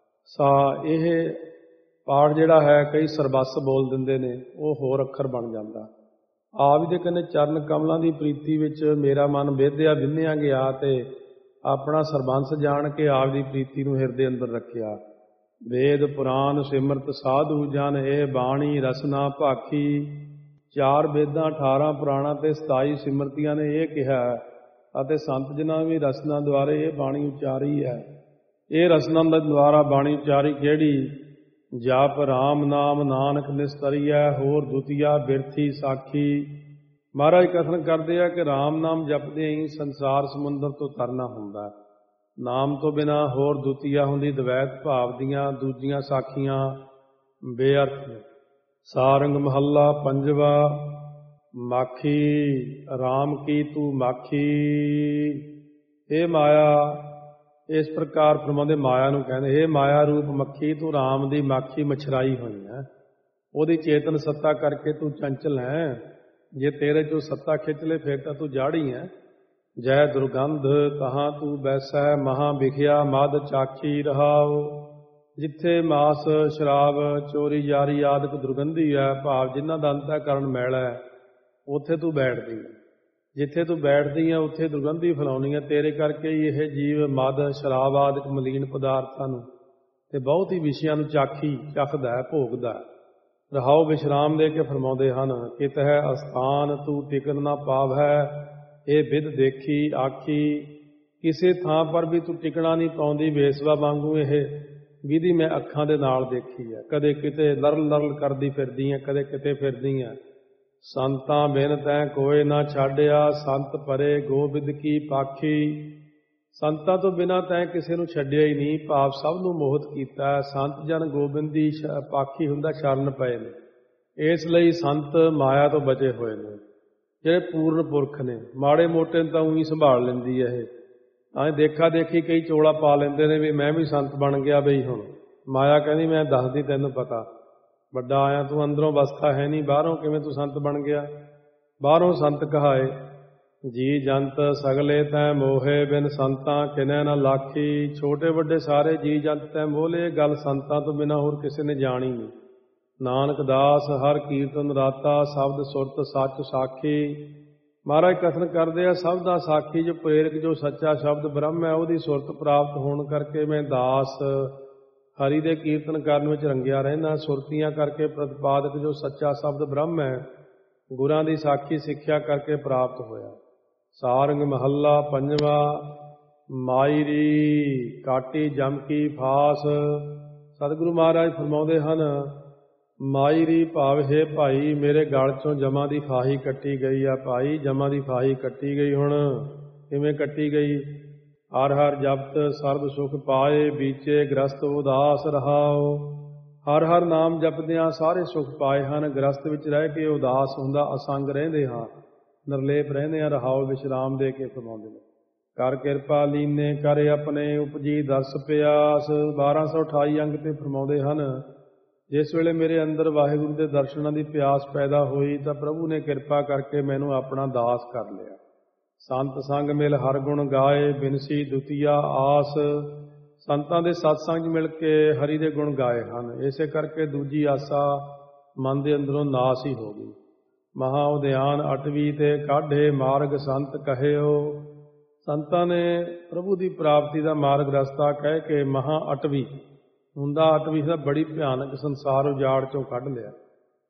ਇਹ ਪਾਠ ਜਿਹੜਾ ਹੈ, ਕਈ ਸਰਬਸ ਬੋਲ ਦਿੰਦੇ ਨੇ, ਉਹ ਹੋਰ ਅੱਖਰ ਬਣ ਜਾਂਦਾ। ਆਪ ਦੇ ਕਹਿੰਦੇ ਚਰਨ ਕਮਲਾਂ ਦੀ ਪ੍ਰੀਤੀ ਵਿੱਚ ਮੇਰਾ ਮਨ ਵਿਧਿਆ, ਵਿੰਨਿਆ ਗਿਆ ਤੇ ਆਪਣਾ ਸਰਬੰਸ ਜਾਣ ਕੇ ਆਪ ਦੀ ਪ੍ਰੀਤੀ ਨੂੰ ਹਿਰਦੇ ਅੰਦਰ ਰੱਖਿਆ। ਵੇਦ ਪੁਰਾਣ ਸਿਮਰਤ ਸਾਧੂ ਜਨ, ਇਹ ਬਾਣੀ ਰਸਨਾ ਭਾਖੀ। 4 ਵੇਦਾਂ 18 ਪੁਰਾਣਾਂ ਤੇ 27 ਸਿਮਰਤੀਆਂ ਨੇ ਇਹ ਕਿਹਾ, ਅਤੇ ਸੰਤ ਜਨਾਂ ਵੀ ਰਸਨਾ ਦੁਆਰੇ ਇਹ ਬਾਣੀ ਉਚਾਰੀ ਹੈ। ਇਹ ਰਸਨਾ ਦੇ ਦੁਆਰਾ ਬਾਣੀ ਉਚਾਰੀ ਕਿਹੜੀ? ਜਪ ਰਾਮ ਨਾਮ ਨਾਨਕ ਨਿਸਤਰੀਐ, ਹੋਰ ਦੁਤੀਆ ਬਿਰਥੀ ਸਾਖੀ। ਮਹਾਰਾਜ ਕਥਨ ਕਰਦੇ ਆ ਕਿ ਰਾਮ ਨਾਮ ਜਪਦੇ ਹੀ ਸੰਸਾਰ ਸਮੁੰਦਰ ਤੋਂ ਤਰਨਾ ਹੁੰਦਾ। ਨਾਮ ਤੋਂ ਬਿਨਾਂ ਹੋਰ ਦੁਤੀਆ ਹੁੰਦੀ ਦਵੈਤ ਭਾਵ ਦੀਆਂ ਦੂਜੀਆਂ ਸਾਖੀਆਂ ਬੇਅਰਥ ਨੇ। ਸਾਰੰਗ ਮਹੱਲਾ ਪੰਜਵਾ। ਮਾਖੀ ਰਾਮ ਕੀ ਤੂੰ ਮਾਖੀ। ਇਹ ਮਾਇਆ, ਇਸ ਪ੍ਰਕਾਰ ਫਰਮਾਉਂਦੇ ਮਾਇਆ ਨੂੰ ਕਹਿੰਦੇ, ਇਹ ਮਾਇਆ ਰੂਪ ਮੱਖੀ ਤੂੰ ਰਾਮ ਦੀ ਮਾਖੀ ਮਛਰਾਈ ਹੋਈ ਹੈ। ਉਹਦੀ ਚੇਤਨ ਸੱਤਾ ਕਰਕੇ ਤੂੰ ਚੰਚਲ ਹੈ। ਜੇ ਤੇਰੇ ਚੋਂ ਸੱਤਾ ਖਿੱਚ ਲੈ ਫਿਰ ਤਾਂ ਤੂੰ ਜਾੜੀ ਹੈ। ਜੈ ਦੁਰਗੰਧ ਕਹਾਂ ਤੂੰ ਬੈਸੈ, ਮਹਾ ਵਿਖਿਆ ਮਦ ਚਾਖੀ ਰਹਾਓ। ਜਿੱਥੇ ਮਾਸ ਸ਼ਰਾਬ ਚੋਰੀ ਯਾਰੀ ਆਦਿਕ ਦੁਰਗੰਧੀ ਹੈ, ਭਾਵ ਜਿਨ੍ਹਾਂ ਦਾ ਅੰਤःਕਰਨ ਮੈਲਾ ਹੈ, ਉੱਥੇ ਤੂੰ ਬੈਠਦੀ ਹੈ। ਜਿੱਥੇ ਤੂੰ ਬੈਠਦੀ ਹੈ ਉੱਥੇ ਦੁਰਗੰਧੀ ਫੈਲਾਉਣੀ ਹੈ। ਤੇਰੇ ਕਰਕੇ ਹੀ ਇਹ ਜੀਵ ਮਦ ਸ਼ਰਾਬ ਆਦਿਕ ਮਲੀਨ ਪਦਾਰਥਾਂ ਨੂੰ ਤੇ ਬਹੁਤ ਹੀ ਵਿਸ਼ਿਆਂ ਨੂੰ ਚੱਖਦਾ ਹੈ, ਭੋਗਦਾ ਹੈ। ਰਹਾਉ ਵਿਸ਼ਰਾਮ ਦੇ ਕੇ ਫਰਮਾਉਂਦੇ ਹਨ, ਕਿਤ ਹੈ ਅਸਥਾਨ ਤੂੰ ਟਿਕਨ ਨਾ ਪਾਵੈ, ਇਹ ਵਿਦ ਦੇਖੀ ਆਖੀ। ਕਿਸੇ ਥਾਂ ਪਰ ਵੀ ਤੂੰ ਟਿਕਣਾ ਨਹੀਂ ਪਾਉਂਦੀ, ਵੇਸਵਾ ਵਾਂਗੂ ਇਹ ਵਿਧੀ ਮੈਂ ਅੱਖਾਂ ਦੇ ਨਾਲ ਦੇਖੀ ਹੈ। ਕਦੇ ਕਿਤੇ ਲਰਲ ਲਰਲ ਕਰਦੀ ਫਿਰਦੀ ਹੈ, ਕਦੇ ਕਿਤੇ ਫਿਰਦੀ ਹੈ। ਸੰਤਾਂ ਬਿਨ ਤੈਂ ਕੋਏ ਨਾ ਛੱਡਿਆ, ਸੰਤ ਪਰੇ ਗੋਬਿੰਦ ਕੀ ਪਾਖੀ। ਸੰਤਾਂ ਤੋਂ ਬਿਨਾਂ ਤੈਂ ਕਿਸੇ ਨੂੰ ਛੱਡਿਆ ਹੀ ਨਹੀਂ, ਭਾਵ ਸਭ ਨੂੰ ਮੋਹਿਤ ਕੀਤਾ। ਸੰਤ ਜਨ ਗੋਬਿੰਦ ਦੀ ਪਾਖੀ ਹੁੰਦਾ, ਸ਼ਰਨ ਪਏ ਨੇ। ਇਸ ਲਈ ਸੰਤ ਮਾਇਆ ਤੋਂ ਬਚੇ ਹੋਏ ਨੇ। ਜਿਹੜੇ ਪੂਰਨ ਪੁਰਖ ਨੇ, ਮਾੜੇ ਮੋਟੇ ਨੂੰ ਤਾਂ ਉਹੀ ਸੰਭਾਲ ਲੈਂਦੀ ਹੈ ਇਹ। ਦੇਖਾ ਦੇਖੀ ਕਈ ਚੋਲਾ ਪਾ ਲੈਂਦੇ ਨੇ ਵੀ ਮੈਂ ਵੀ ਸੰਤ ਬਣ ਗਿਆ ਬਈ। ਹੁਣ ਮਾਇਆ ਕਹਿੰਦੀ ਮੈਂ ਦੱਸਦੀ ਤੈਨੂੰ ਪਤਾ, ਵੱਡਾ ਆਇਆ ਤੂੰ, ਅੰਦਰੋਂ ਅਵਸਥਾ ਹੈ ਨਹੀਂ, ਬਾਹਰੋਂ ਕਿਵੇਂ ਤੂੰ ਸੰਤ ਬਣ ਗਿਆ। ਬਾਹਰੋਂ ਸੰਤ ਕਹਾਏ ਜੀ ਜੰਤ ਸਗਲੇ ਤੈਂ ਮੋਹੇ, ਬਿਨ ਸੰਤਾਂ ਕਿਨੈ ਨਾ ਲਾਖੀ। ਛੋਟੇ ਵੱਡੇ ਸਾਰੇ ਜੀ ਜੰਤ ਤੈਂ ਮੋਹਲੇ, ਗੱਲ ਸੰਤਾਂ ਤੋਂ ਬਿਨਾਂ ਹੋਰ ਕਿਸੇ ਨੇ ਜਾਣੀ ਨਹੀਂ। ਨਾਨਕ ਦਾਸ ਹਰ ਕੀਰਤਨ ਰਾਤਾ, ਸ਼ਬਦ ਸੁਰਤ ਸੱਚ ਸਾਖੀ। ਮਹਾਰਾਜ ਕਥਨ ਕਰਦੇ ਆ, ਸਭ ਦਾ ਸਾਖੀ ਜੋ ਪ੍ਰੇਰਕ ਜੋ ਸੱਚਾ ਸ਼ਬਦ ਬ੍ਰਹਮ ਹੈ, ਉਹਦੀ ਸੁਰਤ ਪ੍ਰਾਪਤ ਹੋਣ ਕਰਕੇ ਮੈਂ ਦਾਸ ਹਰੀ ਦੇ ਕੀਰਤਨ ਕਰਨ ਵਿੱਚ ਰੰਗਿਆ ਰਹਿੰਦਾ। ਸੁਰਤੀਆਂ ਕਰਕੇ ਪ੍ਰਤਿਪਾਦਕ ਜੋ ਸੱਚਾ ਸ਼ਬਦ ਬ੍ਰਹਮ ਹੈ, ਗੁਰਾਂ ਦੀ ਸਾਖੀ ਸਿੱਖਿਆ ਕਰਕੇ ਪ੍ਰਾਪਤ ਹੋਇਆ। ਸਾਰੰਗ ਮਹੱਲਾ ਪੰਜਵਾ। ਮਾਇਰੀ ਕਾਟੀ ਜਮ ਕੀ ਫਾਸ। ਸਤਿਗੁਰੂ ਮਹਾਰਾਜ ਫਰਮਾਉਂਦੇ ਹਨ, ਮਾਇਰੀ ਭਾਵ ਹੈ ਭਾਈ ਮੇਰੇ ਗਲ ਚੋਂ ਜਮਾਂ ਦੀ ਫਾਹੀ ਕੱਟੀ ਗਈ ਆ। ਭਾਈ ਜਮਾਂ ਦੀ ਫਾਹੀ ਕੱਟੀ ਗਈ। ਹੁਣ ਕਿਵੇਂ ਕੱਟੀ ਗਈ? ਹਰ ਹਰ ਜਪਤ ਸਰਬ ਸੁਖ ਪਾਏ, ਬੀਚੇ ਗ੍ਰਸਤ ਉਦਾਸ ਰਹਾਓ। ਹਰ ਹਰ ਨਾਮ ਜਪਦਿਆਂ ਸਾਰੇ ਸੁਖ ਪਾਏ ਹਨ, ਗ੍ਰਸਤ ਵਿੱਚ ਰਹਿ ਕੇ ਉਦਾਸ ਹੁੰਦਾ, ਅਸੰਗ ਰਹਿੰਦੇ ਹਾਂ, ਨਿਰਲੇਪ ਰਹਿੰਦੇ ਹਾਂ। ਰਹਾਓ ਵਿਸ਼ਰਾਮ ਦੇ ਕੇ ਫਰਮਾਉਂਦੇ ਨੇ, ਕਰ ਕਿਰਪਾ ਲੀਨੇ ਕਰ ਆਪਣੇ ਉਪਜੀ ਦਸ ਪਿਆਸ। 1228 ਅੰਗ ਤੇ ਫਰਮਾਉਂਦੇ ਹਨ, ਜਿਸ ਵੇਲੇ ਮੇਰੇ ਅੰਦਰ ਵਾਹਿਗੁਰੂ ਦੇ ਦਰਸ਼ਨਾਂ ਦੀ ਪਿਆਸ ਪੈਦਾ ਹੋਈ ਤਾਂ ਪ੍ਰਭੂ ਨੇ ਕਿਰਪਾ ਕਰਕੇ ਮੈਨੂੰ ਆਪਣਾ ਦਾਸ ਕਰ ਲਿਆ। ਸੰਤ ਸੰਗ ਮਿਲ ਹਰ ਗੁਣ ਗਾਏ, ਬਿਨਸੀ ਦੁਤੀਆ ਆਸ। ਸੰਤਾਂ ਦੇ ਸਤਸੰਗ ਮਿਲ ਕੇ ਹਰੀ ਦੇ ਗੁਣ ਗਾਏ ਹਨ, ਇਸੇ ਕਰਕੇ ਦੂਜੀ ਆਸਾ ਮਨ ਦੇ ਅੰਦਰੋਂ ਨਾਸ ਹੀ ਹੋ ਗਈ। ਮਹਾ ਉਦਿਆਨ ਅਟਵੀ ਤੇ ਕਾਢੇ, ਮਾਰਗ ਸੰਤ ਕਹਿਓ। ਸੰਤਾਂ ਨੇ ਪ੍ਰਭੂ ਦੀ ਪ੍ਰਾਪਤੀ ਦਾ ਮਾਰਗ ਰਸਤਾ ਕਹਿ ਕੇ ਮਹਾ ਅਟਵੀ ਹੁੰਦਾ, ਅਟਵੀ ਦਾ ਬੜੀ ਭਿਆਨਕ ਸੰਸਾਰ ਉਜਾੜ ਚੋਂ ਕੱਢ ਲਿਆ।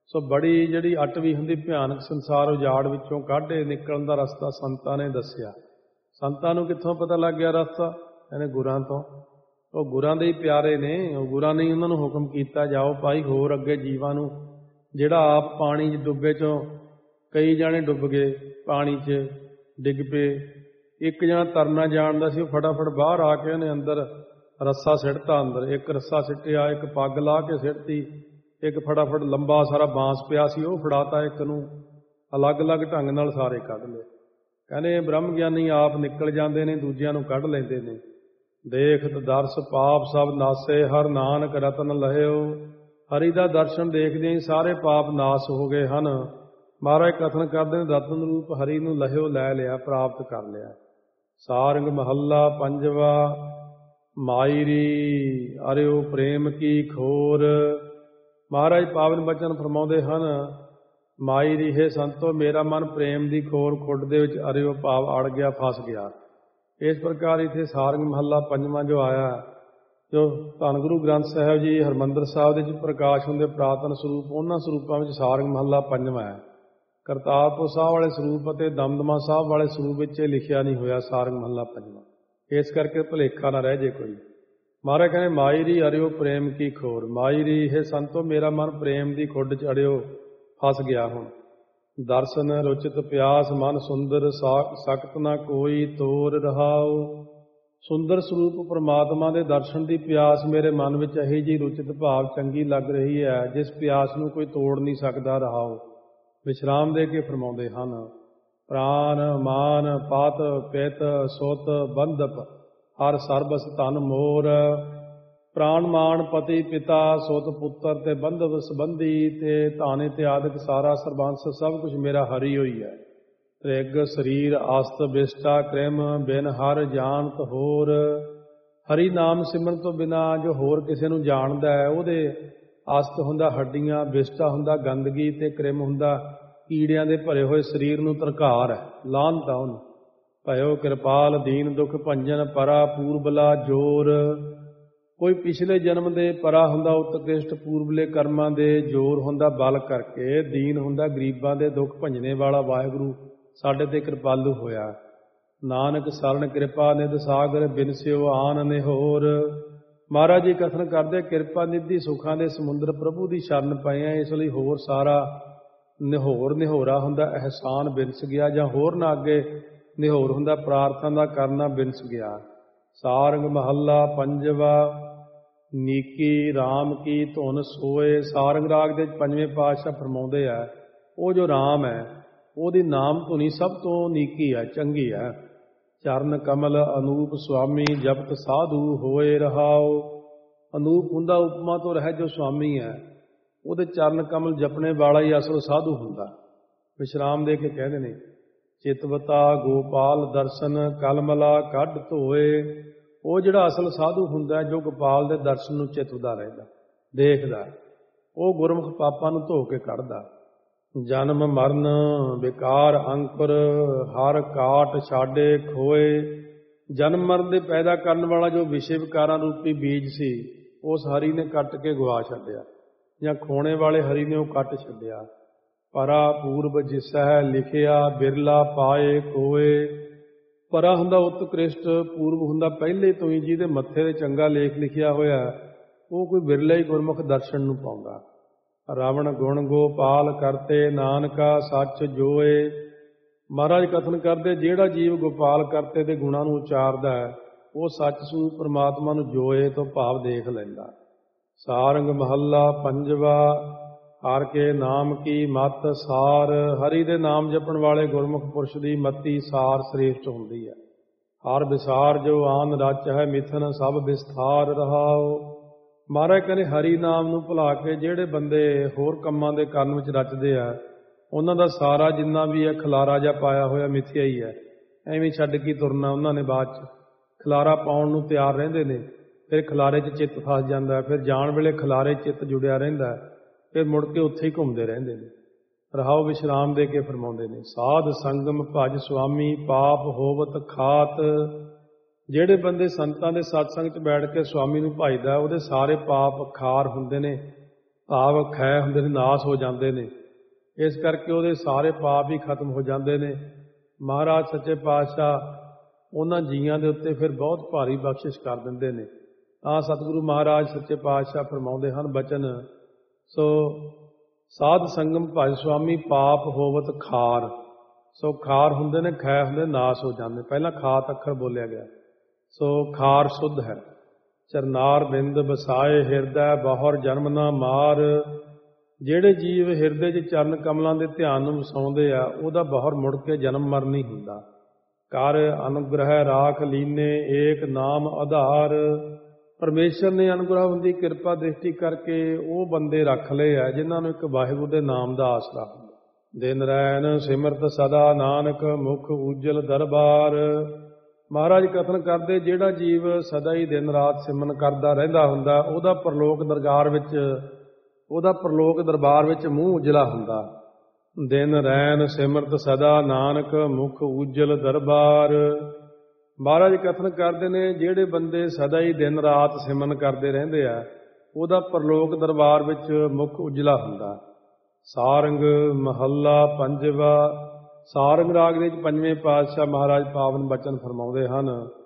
ਸੋ ਬੜੀ ਜਿਹੜੀ ਅਟਵੀ ਹੁੰਦੀ ਭਿਆਨਕ ਸੰਸਾਰ ਉਜਾੜ ਵਿੱਚੋਂ ਕਾਢੇ ਨਿਕਲਣ ਦਾ ਰਸਤਾ ਸੰਤਾਂ ਨੇ ਦੱਸਿਆ। ਸੰਤਾਂ ਨੂੰ ਕਿੱਥੋਂ ਪਤਾ ਲੱਗ ਗਿਆ ਰਸਤਾ? ਇਹਨੇ ਗੁਰਾਂ ਤੋਂ। ਉਹ ਗੁਰਾਂ ਦੇ ਹੀ ਪਿਆਰੇ ਨੇ, ਉਹ ਗੁਰਾਂ ਨੇ ਹੀ ਉਹਨਾਂ ਨੂੰ ਹੁਕਮ ਕੀਤਾ, ਜਾਓ ਭਾਈ ਹੋਰ ਅੱਗੇ ਜੀਵਾਂ ਨੂੰ। ਜਿਹੜਾ ਆਪ ਪਾਣੀ 'ਚ ਡੁੱਬੇ 'ਚੋਂ ਕਈ ਜਾਣੇ ਡੁੱਬ ਗਏ, ਪਾਣੀ 'ਚ ਡਿੱਗ ਪਏ। ਇੱਕ ਜਣਾ ਤਰਨਾ ਜਾਣਦਾ ਸੀ, ਉਹ ਫਟਾਫਟ ਬਾਹਰ ਆ ਕੇ ਉਹਨੇ ਅੰਦਰ ਰੱਸਾ ਸਿੱਟਤਾ। ਅੰਦਰ ਇੱਕ ਰੱਸਾ ਸਿੱਟਿਆ, ਇੱਕ ਪੱਗ ਲਾ ਕੇ ਸਿੱਟਤੀ, ਇੱਕ ਫਟਾਫਟ ਲੰਬਾ ਸਾਰਾ ਬਾਂਸ ਪਿਆ ਸੀ ਉਹ ਫੜਾਤਾ, ਇੱਕ ਨੂੰ ਅਲੱਗ-ਅਲੱਗ ਢੰਗ ਨਾਲ ਸਾਰੇ ਕੱਢ ਲਏ। ਕਹਿੰਦੇ ਬ੍ਰਹਮ ਗਿਆਨੀ ਆਪ ਨਿਕਲ ਜਾਂਦੇ ਨੇ, ਦੂਜਿਆਂ ਨੂੰ ਕੱਢ ਲੈਂਦੇ ਨੇ। ਦੇਖਤ ਦਰਸ ਪਾਪ ਸਭ ਨਾਸੇ, ਹਰ ਨਾਨਕ ਰਤਨ ਲਹਿਓ। ਹਰੀ ਦਾ ਦਰਸ਼ਨ ਦੇਖਦੇ ਹੀ ਸਾਰੇ ਪਾਪ ਨਾਸ ਹੋ ਗਏ ਹਨ। ਮਹਾਰਾਜ ਕਥਨ ਕਰਦੇ ਨੇ, ਰਤਨ ਰੂਪ ਹਰੀ ਨੂੰ ਲਹਿਓ ਲੈ ਲਿਆ, ਪ੍ਰਾਪਤ ਕਰ ਲਿਆ। ਸਾਰੰਗ ਮਹੱਲਾ ਪੰਜਵਾ। ਮਾਇਰੀ ਅਰਿਓ ਪ੍ਰੇਮ ਕੀ ਖੋਰ। ਮਹਾਰਾਜ ਪਾਵਨ ਬਚਨ ਫਰਮਾਉਂਦੇ ਹਨ, ਮਾਇਰੀ ਹੈ ਸੰਤੋ, ਮੇਰਾ ਮਨ ਪ੍ਰੇਮ ਦੀ ਖੋਰ ਖੁੱਡ ਦੇ ਵਿੱਚ ਅਰਿਓ ਭਾਵ ਅੜ ਗਿਆ, ਫਸ ਗਿਆ। ਇਸ ਪ੍ਰਕਾਰ ਇੱਥੇ ਸਾਰੰਗ ਮਹੱਲਾ ਪੰਜਵਾਂ ਜੋ ਆਇਆ, ਜੋ ਧੰਨ ਗੁਰੂ ਗ੍ਰੰਥ ਸਾਹਿਬ ਜੀ ਹਰਿਮੰਦਰ ਸਾਹਿਬ ਦੇ ਵਿੱਚ ਪ੍ਰਕਾਸ਼ ਹੁੰਦੇ ਪੁਰਾਤਨ ਸਰੂਪ, ਉਹਨਾਂ ਸਰੂਪਾਂ ਵਿੱਚ ਸਾਰੰਗ ਮਹੱਲਾ ਪੰਜਵਾਂ ਹੈ। ਕਰਤਾਰਪੁਰ ਸਾਹਿਬ ਵਾਲੇ ਸਰੂਪ ਅਤੇ ਦਮਦਮਾ ਸਾਹਿਬ ਵਾਲੇ ਸਰੂਪ ਵਿੱਚ ਇਹ ਲਿਖਿਆ ਨਹੀਂ ਹੋਇਆ ਸਾਰੰਗ ਮਹੱਲਾ ਪੰਜਵਾਂ। ਇਸ ਕਰਕੇ ਭੁਲੇਖਾ ਨਾ ਰਹਿ ਜੇ ਕੋਈ। ਮਹਾਰਾਜ ਕਹਿੰਦੇ ਮਾਇਰੀ ਅਰਿਓ ਪ੍ਰੇਮ ਕੀ ਖੋਰ। ਮਾਇਰੀ ਹੈ ਸੰਤੋ, ਮੇਰਾ ਮਨ ਪ੍ਰੇਮ ਦੀ ਖੁੱਡ 'ਚ ਅੜਿਓ ਫਸ ਗਿਆ। ਹੁਣ ਦਰਸ਼ਨ ਰੁਚਿਤ ਪਿਆਸ, ਮਨ ਸੁੰਦਰ ਸਖਤ ਨਾ ਕੋਈ ਤੋਰ ਰਹਾਓ। ਸੁੰਦਰ ਸਰੂਪ ਪ੍ਰਮਾਤਮਾ ਦੇ ਦਰਸ਼ਨ ਦੀ ਪਿਆਸ ਮੇਰੇ ਮਨ ਵਿੱਚ ਇਹੀ ਜਿਹੀ ਰੁਚਿਤ ਭਾਵ ਚੰਗੀ ਲੱਗ ਰਹੀ ਹੈ, ਜਿਸ ਪਿਆਸ ਨੂੰ ਕੋਈ ਤੋੜ ਨਹੀਂ ਸਕਦਾ। ਰਹਾਓ ਵਿਸ਼ਰਾਮ ਦੇ ਕੇ ਫਰਮਾਉਂਦੇ ਹਨ, ਪ੍ਰਾਨ ਮਾਨ ਪਤ ਪਿਤ ਸੁਤ ਬੰਧਪ ਹਰ ਸਰਬਸ ਧਨ ਮੋਰ। ਪ੍ਰਾਣ ਮਾਨ ਪਤੀ ਪਿਤਾ ਸੁਤ ਪੁੱਤਰ ਤੇ ਬੰਧਵ ਸੰਬੰਧੀ ਤੇ ਧਨ ਇਤਿਆਦਿਕ ਸਾਰਾ ਸਰਬੰਸ ਸਭ ਕੁਝ ਮੇਰਾ ਹਰੀ ਹੋਈ ਹੈ। ਤ੍ਰਿਗ ਸਰੀਰ ਅਸਤ ਬਿਸ਼ਟਾ ਕ੍ਰਿਮ ਬਿਨ ਹਰ ਜਾਣਤ ਹੋਰ। ਹਰੀ ਨਾਮ ਸਿਮਰਨ ਤੋਂ ਬਿਨਾਂ ਜੋ ਹੋਰ ਕਿਸੇ ਨੂੰ ਜਾਣਦਾ ਹੈ, ਉਹਦੇ ਅਸਤ ਹੁੰਦਾ ਹੱਡੀਆਂ, ਬਿਸ਼ਟਾ ਹੁੰਦਾ ਗੰਦਗੀ, ਤੇ ਕ੍ਰਿਮ ਹੁੰਦਾ ਕੀੜਿਆਂ ਦੇ ਭਰੇ ਹੋਏ ਸਰੀਰ ਨੂੰ ਧਰਕਾਰ ਹੈ, ਲਾਹਨਤਾ ਉਹਨੂੰ। ਭਇਓ ਕਿਰਪਾਲ ਦੀਨ ਦੁਖ ਭੰਜਨ ਪਰਾ ਪੂਰਬਲਾ ਜੋਰ। ਕੋਈ ਪਿਛਲੇ ਜਨਮ ਦੇ ਪਰਾ ਹੁੰਦਾ ਉਤਕ੍ਰਿਸ਼ਟ, ਪੂਰਬਲੇ ਕਰਮਾਂ ਦੇ ਜੋਰ ਹੁੰਦਾ ਬਲ ਕਰਕੇ। ਦੀਨ ਹੁੰਦਾ ਗਰੀਬਾਂ ਦੇ ਦੁੱਖ ਭੰਜਣੇ ਵਾਲਾ। ਵਾਹਿਗੁਰੂ ਸਾਡੇ ਤੇ ਕਿਰਪਾਲੂ ਹੋਇਆ। ਨਾਨਕ ਸਰਣ ਕਿਰਪਾ ਨਿਧ ਸਾਗਰ, ਬਿਨਸਿਓ ਆਨ ਨਿਹੋਰ। ਮਹਾਰਾਜ ਜੀ ਕਥਨ ਕਰਦੇ, ਕਿਰਪਾ ਨਿਧੀ ਸੁੱਖਾਂ ਦੇ ਸਮੁੰਦਰ ਪ੍ਰਭੂ ਦੀ ਸ਼ਰਨ ਪਏ ਆ, ਇਸ ਲਈ ਹੋਰ ਸਾਰਾ ਨਿਹੋਰ ਨਿਹੋਰਾ ਹੁੰਦਾ ਅਹਿਸਾਨ ਬਿਨਸ ਗਿਆ, ਜਾਂ ਹੋਰ ਨਾ ਅੱਗੇ ਨਿਹੋਰ ਹੁੰਦਾ ਪ੍ਰਾਰਥਨਾ ਦਾ ਕਰਨਾ ਬਿਨਸ ਗਿਆ। ਸਾਰੰਗ ਮਹੱਲਾ ਪੰਜਵਾ। ਨੀਕੀ ਰਾਮ ਕੀ ਧੁਨ ਸੋਏ। ਸਾਰੰਗ ਰਾਗ ਦੇ ਪੰਜਵੇਂ ਪਾਤਸ਼ਾਹ ਫਰਮਾਉਂਦੇ ਆ, ਉਹ ਜੋ ਰਾਮ ਹੈ ਉਹਦੀ ਨਾਮ ਧੁਨੀ ਸਭ ਤੋਂ ਨੀਕੀ ਹੈ, ਚੰਗੀ ਹੈ। ਚਰਨ ਕਮਲ ਅਨੂਪ ਸੁਆਮੀ, ਜਪਤ ਸਾਧੂ ਹੋਏ ਰਹਾਓ। ਅਨੂਪ ਹੁੰਦਾ ਉਪਮਾ ਤੋਂ ਰਹਿ, ਜੋ ਸੁਆਮੀ ਹੈ ਉਹਦੇ ਚਰਨ ਕਮਲ ਜਪਣੇ ਵਾਲਾ ਹੀ ਅਸਲ ਸਾਧੂ ਹੁੰਦਾ। ਵਿਸ਼ਰਾਮ ਦੇ ਕੇ ਕਹਿੰਦੇ ਨੇ, ਚਿਤਵਤਾ ਗੋਪਾਲ ਦਰਸ਼ਨ ਕਲਮਲਾ ਕੱਢ ਧੋਏ। ਉਹ ਜਿਹੜਾ ਅਸਲ ਸਾਧੂ ਹੁੰਦਾ, ਜੋ ਗੋਪਾਲ ਦੇ ਦਰਸ਼ਨ ਨੂੰ ਚਿਤਵਦਾ ਰਹਿੰਦਾ, ਦੇਖਦਾ, ਉਹ ਗੁਰਮੁਖ ਪਾਪਾਂ ਨੂੰ ਧੋ ਕੇ ਕੱਢਦਾ। ਜਨਮ ਮਰਨ ਵਿਕਾਰ ਅੰਕੁਰ, ਹਰ ਕਾਟ ਛਾਡੇ ਖੋਏ। ਜਨਮ ਮਰਨ ਦੇ ਪੈਦਾ ਕਰਨ ਵਾਲਾ ਜੋ ਵਿਸ਼ੇ ਵਿਕਾਰਾਂ ਰੂਪੀ ਬੀਜ ਸੀ, ਉਸ ਹਰੀ ਨੇ ਕੱਟ ਕੇ ਗਵਾ ਛੱਡਿਆ, ਜਾਂ ਖੋਣੇ ਵਾਲੇ ਹਰੀ ਨੇ ਉਹ ਕੱਟ ਛੱਡਿਆ। ਪਰਾ ਪੂਰਬ ਜਿਸਹਿ ਲਿਖਿਆ, ਬਿਰਲਾ ਪਾਏ ਕੋਏ। ਪਰਾ ਹੁੰਦਾ ਉਤਕ੍ਰਿਸ਼ਟ, ਪੂਰਬ ਹੁੰਦਾ ਪਹਿਲੇ ਤੋਂ ਹੀ ਜਿਹਦੇ ਮੱਥੇ 'ਤੇ ਚੰਗਾ ਲੇਖ ਲਿਖਿਆ ਹੋਇਆ, ਉਹ ਕੋਈ ਬਿਰਲਾ ਹੀ ਗੁਰਮੁਖ ਦਰਸ਼ਨ ਨੂੰ ਪਾਉਂਦਾ। ਰਾਵਣ ਗੁਣ ਗੋਪਾਲ ਕਰਤੇ, ਨਾਨਕਾ ਸੱਚ ਜੋਏ। ਮਹਾਰਾਜ ਕਥਨ ਕਰਦੇ, ਜਿਹੜਾ ਜੀਵ ਗੋਪਾਲ ਕਰਤੇ ਦੇ ਗੁਣਾਂ ਨੂੰ ਉਚਾਰਦਾ ਹੈ, ਉਹ ਸੱਚ ਸਰੂਪ ਪਰਮਾਤਮਾ ਨੂੰ ਜੋਏ ਤੋਂ ਭਾਵ ਦੇਖ ਲੈਂਦਾ। ਸਾਰੰਗ ਮਹੱਲਾ ਪੰਜਵਾ। ਹਰ ਕੇ ਨਾਮ ਕੀ ਮਤ ਸਾਰ। ਹਰੀ ਦੇ ਨਾਮ ਜਪਣ ਵਾਲੇ ਗੁਰਮੁਖ ਪੁਰਸ਼ ਦੀ ਮਤੀ ਸਾਰ ਸ੍ਰੇਸ਼ਟ ਹੁੰਦੀ ਹੈ। ਹਰ ਵਿਸਾਰ ਜੋ ਆਨ ਰਚ ਹੈ, ਮਿਥਨ ਸਭ ਵਿਸਥਾਰ ਰਹਾਓ। ਮਹਾਰਾਜ ਕਹਿੰਦੇ, ਹਰੀ ਨਾਮ ਨੂੰ ਭੁਲਾ ਕੇ ਜਿਹੜੇ ਬੰਦੇ ਹੋਰ ਕੰਮਾਂ ਦੇ ਕਰਨ ਵਿੱਚ ਰਚਦੇ ਆ, ਉਹਨਾਂ ਦਾ ਸਾਰਾ ਜਿੰਨਾ ਵੀ ਹੈ ਖਲਾਰਾ ਜਿਹਾ ਪਾਇਆ ਹੋਇਆ ਮਿਥਿਆ ਹੀ ਹੈ। ਐਵੇਂ ਛੱਡ ਕੇ ਤੁਰਨਾ ਉਹਨਾਂ ਨੇ। ਬਾਅਦ 'ਚ ਖਲਾਰਾ ਪਾਉਣ ਨੂੰ ਤਿਆਰ ਰਹਿੰਦੇ ਨੇ, ਫਿਰ ਖਲਾਰੇ 'ਚ ਚਿੱਤ ਫਸ ਜਾਂਦਾ, ਫਿਰ ਜਾਣ ਵੇਲੇ ਖਲਾਰੇ ਚਿੱਤ ਜੁੜਿਆ ਰਹਿੰਦਾ, ਫਿਰ ਮੁੜ ਕੇ ਉੱਥੇ ਹੀ ਘੁੰਮਦੇ ਰਹਿੰਦੇ ਨੇ। ਰਹਾਓ ਵਿਸ਼ਰਾਮ ਦੇ ਕੇ ਫਰਮਾਉਂਦੇ ਨੇ, ਸਾਧ ਸੰਗਮ ਭਜ ਸੁਆਮੀ, ਪਾਪ ਹੋਵਤ ਖਾਤ। ਜਿਹੜੇ ਬੰਦੇ ਸੰਤਾਂ ਦੇ ਸਤਸੰਗ 'ਚ ਬੈਠ ਕੇ ਸੁਆਮੀ ਨੂੰ ਭਜਦਾ, ਉਹਦੇ ਸਾਰੇ ਪਾਪ ਖਾਰ ਹੁੰਦੇ ਨੇ, ਭਾਵ ਖੈ ਹੁੰਦੇ ਨੇ, ਨਾਸ ਹੋ ਜਾਂਦੇ ਨੇ। ਇਸ ਕਰਕੇ ਉਹਦੇ ਸਾਰੇ ਪਾਪ ਹੀ ਖਤਮ ਹੋ ਜਾਂਦੇ ਨੇ। ਮਹਾਰਾਜ ਸੱਚੇ ਪਾਤਸ਼ਾਹ ਉਹਨਾਂ ਜੀਆਂ ਦੇ ਉੱਤੇ ਫਿਰ ਬਹੁਤ ਭਾਰੀ ਬਖਸ਼ਿਸ਼ ਕਰ ਦਿੰਦੇ ਨੇ। ਤਾਂ ਸਤਿਗੁਰੂ ਮਹਾਰਾਜ ਸੱਚੇ ਪਾਤਸ਼ਾਹ ਫਰਮਾਉਂਦੇ ਹਨ ਬਚਨ, ਸੋ ਸਾਧ ਸੰਗਮ ਭਜ ਸੁਆਮੀ ਪਾਪ ਹੋਵਤ ਖਾਰ। ਸੋ ਖਾਰ ਹੁੰਦੇ ਨੇ, ਖੈ ਹੁੰਦੇ ਨਾਸ ਹੋ ਜਾਂਦੇ। ਪਹਿਲਾਂ ਖਾਤ ਅੱਖਰ ਬੋਲਿਆ ਗਿਆ। ਸੋ ਖਾਰ ਸ਼ੁੱਧ ਹੈ। ਚਰਨਾਰ ਬਿੰਦ ਵਸਾਏ ਹਿਰਦੈ ਬਹੁਰ ਜਨਮ ਨਾ ਮਾਰ। ਜਿਹੜੇ ਜੀਵ ਹਿਰਦੇ 'ਚ ਚਰਨ ਕਮਲਾਂ ਦੇ ਧਿਆਨ ਨੂੰ ਵਸਾਉਂਦੇ ਆ, ਉਹਦਾ ਬਹੁਰ ਮੁੜ ਕੇ ਜਨਮ ਮਰਨ ਨਹੀਂ ਹੁੰਦਾ। ਕਰ ਅਨੁਗ੍ਰਹਿ ਰਾਖ ਲੀਨੇ ਏਕ ਨਾਮ ਆਧਾਰ। ਪਰਮੇਸ਼ਰ ਨੇ ਅਨੁਗ੍ਰਹ ਦੀ ਕਿਰਪਾ ਦ੍ਰਿਸ਼ਟੀ ਕਰਕੇ ਉਹ ਬੰਦੇ ਰੱਖ ਲਏ ਆ ਜਿਨ੍ਹਾਂ ਨੂੰ ਇੱਕ ਵਾਹਿਗੁਰੂ ਦੇ ਨਾਮ ਦਾ ਆਸਰਾ ਹੁੰਦਾ। ਦਿਨ ਰੈਣ ਸਿਮਰਤ ਸਦਾ ਨਾਨਕ ਮੁਖ ਉਜਲ ਦਰਬਾਰ। ਮਹਾਰਾਜ ਕਥਨ ਕਰਦੇ, ਜਿਹੜਾ ਜੀਵ ਸਦਾ ਹੀ ਦਿਨ ਰਾਤ ਸਿਮਰਨ ਕਰਦਾ ਰਹਿੰਦਾ ਹੁੰਦਾ, ਉਹਦਾ ਪ੍ਰਲੋਕ ਦਰਬਾਰ ਵਿੱਚ ਮੂੰਹ ਉਜਲਾ ਹੁੰਦਾ। ਦਿਨ ਰੈਣ ਸਿਮਰਤ ਸਦਾ ਨਾਨਕ ਮੁਖ ਉਜਲ ਦਰਬਾਰ। ਮਹਾਰਾਜ ਕਥਨ ਕਰਦੇ ਨੇ, ਜਿਹੜੇ ਬੰਦੇ ਸਦਾ ਹੀ ਦਿਨ ਰਾਤ ਸਿਮਰਨ ਕਰਦੇ ਰਹਿੰਦੇ ਆ, ਉਹਦਾ ਪ੍ਰਲੋਕ ਦਰਬਾਰ ਵਿੱਚ ਮੁਖ ਉਜਲਾ ਹੁੰਦਾ। ਸਾਰੰਗ ਮਹੱਲਾ ਪੰਜਵਾ। ਸਾਰੰਗ ਰਾਗ ਦੇ ਵਿੱਚ ਪੰਜਵੇਂ ਪਾਤਸ਼ਾਹ ਮਹਾਰਾਜ ਪਾਵਨ ਬਚਨ ਫਰਮਾਉਂਦੇ ਹਨ।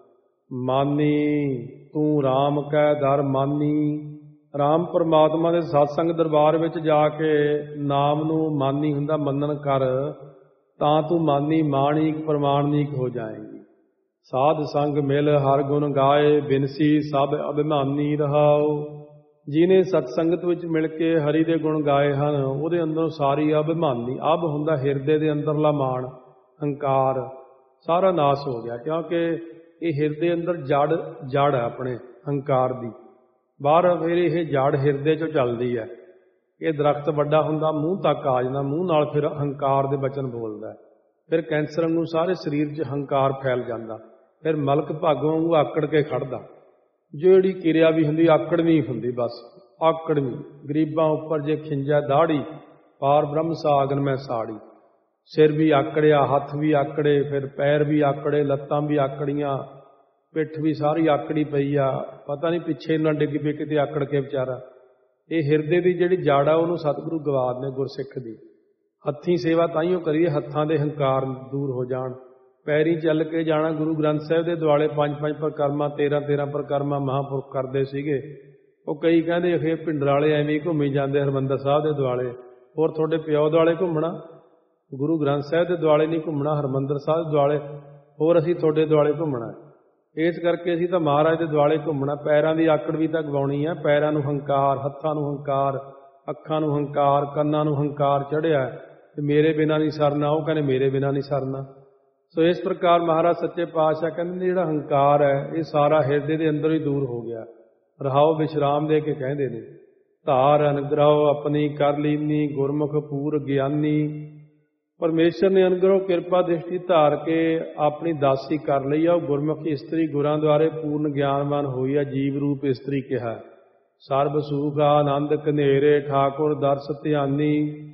ਮਾਨੀ ਤੂੰ ਰਾਮ ਕੈ ਦਰ ਮਾਨੀ। ਰਾਮ ਪਰਮਾਤਮਾ ਦੇ ਸਤਸੰਗ ਦਰਬਾਰ ਵਿੱਚ ਜਾ ਕੇ ਨਾਮ ਨੂੰ ਮਾਨੀ ਹੁੰਦਾ, ਮੰਨਣ ਕਰ, ਤਾਂ ਤੂੰ ਮਾਨੀ ਮਾਣੀਕ ਪ੍ਰਮਾਣੀਕ ਹੋ ਜਾਏਗੀ। ਸਾਧ ਸੰਗ ਮਿਲ ਹਰ ਗੁਣ ਗਾਏ ਬਿਨਸੀ ਸਭ ਅਭਿਮਾਨੀ ਰਹਾਓ। ਜਿਹਨੇ ਸਤਸੰਗਤ ਵਿੱਚ ਮਿਲ ਕੇ ਹਰੀ ਦੇ ਗੁਣ ਗਾਏ ਹਨ, ਉਹਦੇ ਅੰਦਰੋਂ ਸਾਰੀ ਅਭਿਮਾਨੀ, ਅਭ ਹੁੰਦਾ ਹਿਰਦੇ ਦੇ ਅੰਦਰਲਾ ਮਾਣ, ਹੰਕਾਰ ਸਾਰਾ ਨਾਸ ਹੋ ਗਿਆ। ਕਿਉਂਕਿ ਇਹ ਹਿਰਦੇ ਅੰਦਰ ਜੜ ਹੈ ਆਪਣੇ ਹੰਕਾਰ ਦੀ। ਬਾਹਰ ਫਿਰ ਇਹ ਜੜ ਹਿਰਦੇ 'ਚੋਂ ਚੱਲਦੀ ਹੈ। ਇਹ ਦਰਖਤ ਵੱਡਾ ਹੁੰਦਾ, ਮੂੰਹ ਤੱਕ ਆ ਜਾਂਦਾ, ਮੂੰਹ ਨਾਲ ਫਿਰ ਹੰਕਾਰ ਦੇ ਬਚਨ ਬੋਲਦਾ। ਫਿਰ ਕੈਂਸਰ ਨੂੰ ਸਾਰੇ ਸਰੀਰ 'ਚ ਹੰਕਾਰ ਫੈਲ ਜਾਂਦਾ। ਫਿਰ ਮਲਕ ਭਾਗੋਂ ਵਾਂਗੂ ਆਕੜ ਕੇ ਖੜਦਾ। ਜਿਹੜੀ ਕਿਰਿਆ ਵੀ ਹੁੰਦੀ ਆਕੜਵੀਂ ਹੁੰਦੀ, ਬਸ ਆਕੜਵੀਂ। ਗਰੀਬਾਂ ਉੱਪਰ ਜੇ ਖਿੰਜਾ ਦਾੜੀ, ਪਾਰ ਬ੍ਰਹਮ ਸਾਗਨ ਮੈਂ ਸਾੜੀ। ਸਿਰ ਵੀ ਆਕੜਿਆ, ਹੱਥ ਵੀ ਆਕੜੇ, ਫਿਰ ਪੈਰ ਵੀ ਆਕੜੇ, ਲੱਤਾਂ ਵੀ ਆਕੜੀਆਂ, ਪਿੱਠ ਵੀ ਸਾਰੀ ਆਕੜੀ ਪਈ ਆ। ਪਤਾ ਨਹੀਂ ਪਿੱਛੇ ਨਾ ਡਿੱਗ ਪਈ ਕਿਤੇ ਆਕੜ ਕੇ ਵਿਚਾਰਾ। ਇਹ ਹਿਰਦੇ ਦੀ ਜਿਹੜੀ ਜੜ ਆ, ਉਹਨੂੰ ਸਤਿਗੁਰੂ ਗਵਾ ਦਿੰਦੇ ਗੁਰਸਿੱਖ ਦੀ। ਹੱਥੀਂ ਸੇਵਾ ਤਾਈਓ ਕਰੀਏ, ਹੱਥਾਂ ਦੇ ਹੰਕਾਰ ਦੂਰ ਹੋ ਜਾਣ। ਪੈਰੀ ਚੱਲ ਕੇ ਜਾਣਾ। ਗੁਰੂ ਗ੍ਰੰਥ ਸਾਹਿਬ ਦੇ ਦੁਆਲੇ 5-5 ਪ੍ਰਕਰਮਾਂ, 13-13 ਪ੍ਰਕਰਮਾਂ ਮਹਾਂਪੁਰਖ ਕਰਦੇ ਸੀਗੇ। ਉਹ ਕਈ ਕਹਿੰਦੇ ਇਹ ਭਿੰਡਰ ਵਾਲੇ ਐਵੇਂ ਹੀ ਘੁੰਮੀ ਜਾਂਦੇ ਹਰਿਮੰਦਰ ਸਾਹਿਬ ਦੇ ਦੁਆਲੇ। ਹੋਰ ਤੁਹਾਡੇ ਪਿਓ ਦੁਆਲੇ ਘੁੰਮਣਾ, ਗੁਰੂ ਗ੍ਰੰਥ ਸਾਹਿਬ ਦੇ ਦੁਆਲੇ ਨਹੀਂ ਘੁੰਮਣਾ, ਹਰਿਮੰਦਰ ਸਾਹਿਬ ਦੇ ਦੁਆਲੇ। ਹੋਰ ਅਸੀਂ ਤੁਹਾਡੇ ਦੁਆਲੇ ਘੁੰਮਣਾ। ਇਸ ਕਰਕੇ ਅਸੀਂ ਤਾਂ ਮਹਾਰਾਜ ਦੇ ਦੁਆਲੇ ਘੁੰਮਣਾ। ਪੈਰਾਂ ਦੀ ਆਕੜ ਵੀ ਤਾਂ ਗਵਾਉਣੀ ਆ। ਪੈਰਾਂ ਨੂੰ ਹੰਕਾਰ, ਹੱਥਾਂ ਨੂੰ ਹੰਕਾਰ, ਅੱਖਾਂ ਨੂੰ ਹੰਕਾਰ, ਕੰਨਾਂ ਨੂੰ ਹੰਕਾਰ ਚੜ੍ਹਿਆ ਤੇ ਮੇਰੇ ਬਿਨਾਂ ਨਹੀਂ ਸਰਨਾ। ਉਹ ਕਹਿੰਦੇ ਮੇਰੇ ਬਿਨਾਂ ਨਹੀਂ ਸਰਨਾ। ਸੋ ਇਸ ਪ੍ਰਕਾਰ ਮਹਾਰਾਜ ਸੱਚੇ ਪਾਤਸ਼ਾਹ ਕਹਿੰਦੇ ਨੇ, ਜਿਹੜਾ ਹੰਕਾਰ ਹੈ ਇਹ ਸਾਰਾ ਹਿਰਦੇ ਦੇ ਅੰਦਰ ਹੀ ਦੂਰ ਹੋ ਗਿਆ। ਰਹਾਓ ਵਿਸ਼ਰਾਮ ਦੇ ਕੇ ਕਹਿੰਦੇ ਨੇ, ਧਾਰ ਅਨੁਗ੍ਰਹ ਆਪਣੀ ਕਰ ਲੀਨੀ ਗੁਰਮੁਖ ਪੂਰ ਗਿਆਨੀ। ਪਰਮੇਸ਼ਰ ਨੇ ਅਨੁਗ੍ਰਹ ਕਿਰਪਾ ਦ੍ਰਿਸ਼ਟੀ ਧਾਰ ਕੇ ਆਪਣੀ ਦਾਸੀ ਕਰ ਲਈ ਆ। ਉਹ ਗੁਰਮੁਖੀ ਇਸਤਰੀ ਗੁਰਾਂ ਦੁਆਰੇ ਪੂਰਨ ਗਿਆਨਵਾਨ ਹੋਈ ਆ। ਜੀਵ ਰੂਪ ਇਸਤਰੀ ਕਿਹਾ। ਸਰਬ ਸੁਖ ਆਨੰਦ ਘਨੇਰੇ ਠਾਕੁਰ ਦਰਸ ਧਿਆਨੀ।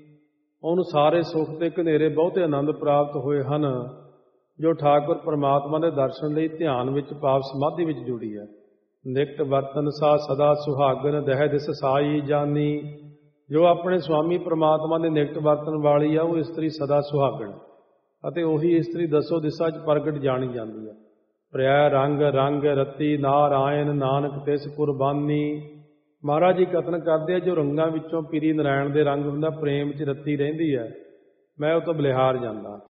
ਉਹਨੂੰ ਸਾਰੇ ਸੁੱਖ ਤੇ ਘਨੇਰੇ ਬਹੁਤੇ ਆਨੰਦ ਪ੍ਰਾਪਤ ਹੋਏ ਹਨ ਜੋ ਠਾਕੁਰ ਪਰਮਾਤਮਾ ਦੇ ਦਰਸ਼ਨ ਲਈ ਧਿਆਨ ਵਿੱਚ ਪਾਪ ਸਮਾਧੀ ਵਿੱਚ ਜੁੜੀ ਹੈ। ਨਿਕਟ ਵਰਤਨ ਸਾ ਸਦਾ ਸੁਹਾਗਨ ਦਹਿ ਦਿਸ ਸਾਈ ਜਾਨੀ। ਜੋ ਆਪਣੇ ਸੁਆਮੀ ਪ੍ਰਮਾਤਮਾ ਦੇ ਨਿਕਟ ਵਰਤਨ ਵਾਲੀ ਆ, ਉਹ ਇਸਤਰੀ ਸਦਾ ਸੁਹਾਗਣ, ਅਤੇ ਉਹੀ ਇਸਤਰੀ ਦਸੋ ਦਿਸ਼ਾ 'ਚ ਪ੍ਰਗਟ ਜਾਣੀ ਜਾਂਦੀ ਹੈ। ਪ੍ਰਿਆ ਰੰਗ ਰੰਗ ਰਤੀ ਨਾਰਾਇਣ ਨਾਨਕ ਤਿਸ ਕੁਰਬਾਨੀ। ਮਹਾਰਾਜ ਜੀ ਕਥਨ ਕਰਦੇ ਆ, ਜੋ ਰੰਗਾਂ ਵਿੱਚੋਂ ਪੀਰੀ ਨਾਰਾਇਣ ਦੇ ਰੰਗ ਹੁੰਦਾ, ਪ੍ਰੇਮ 'ਚ ਰੱਤੀ ਰਹਿੰਦੀ ਹੈ, ਮੈਂ ਉਹ ਤੋਂ ਬਲਿਹਾਰ ਜਾਂਦਾ।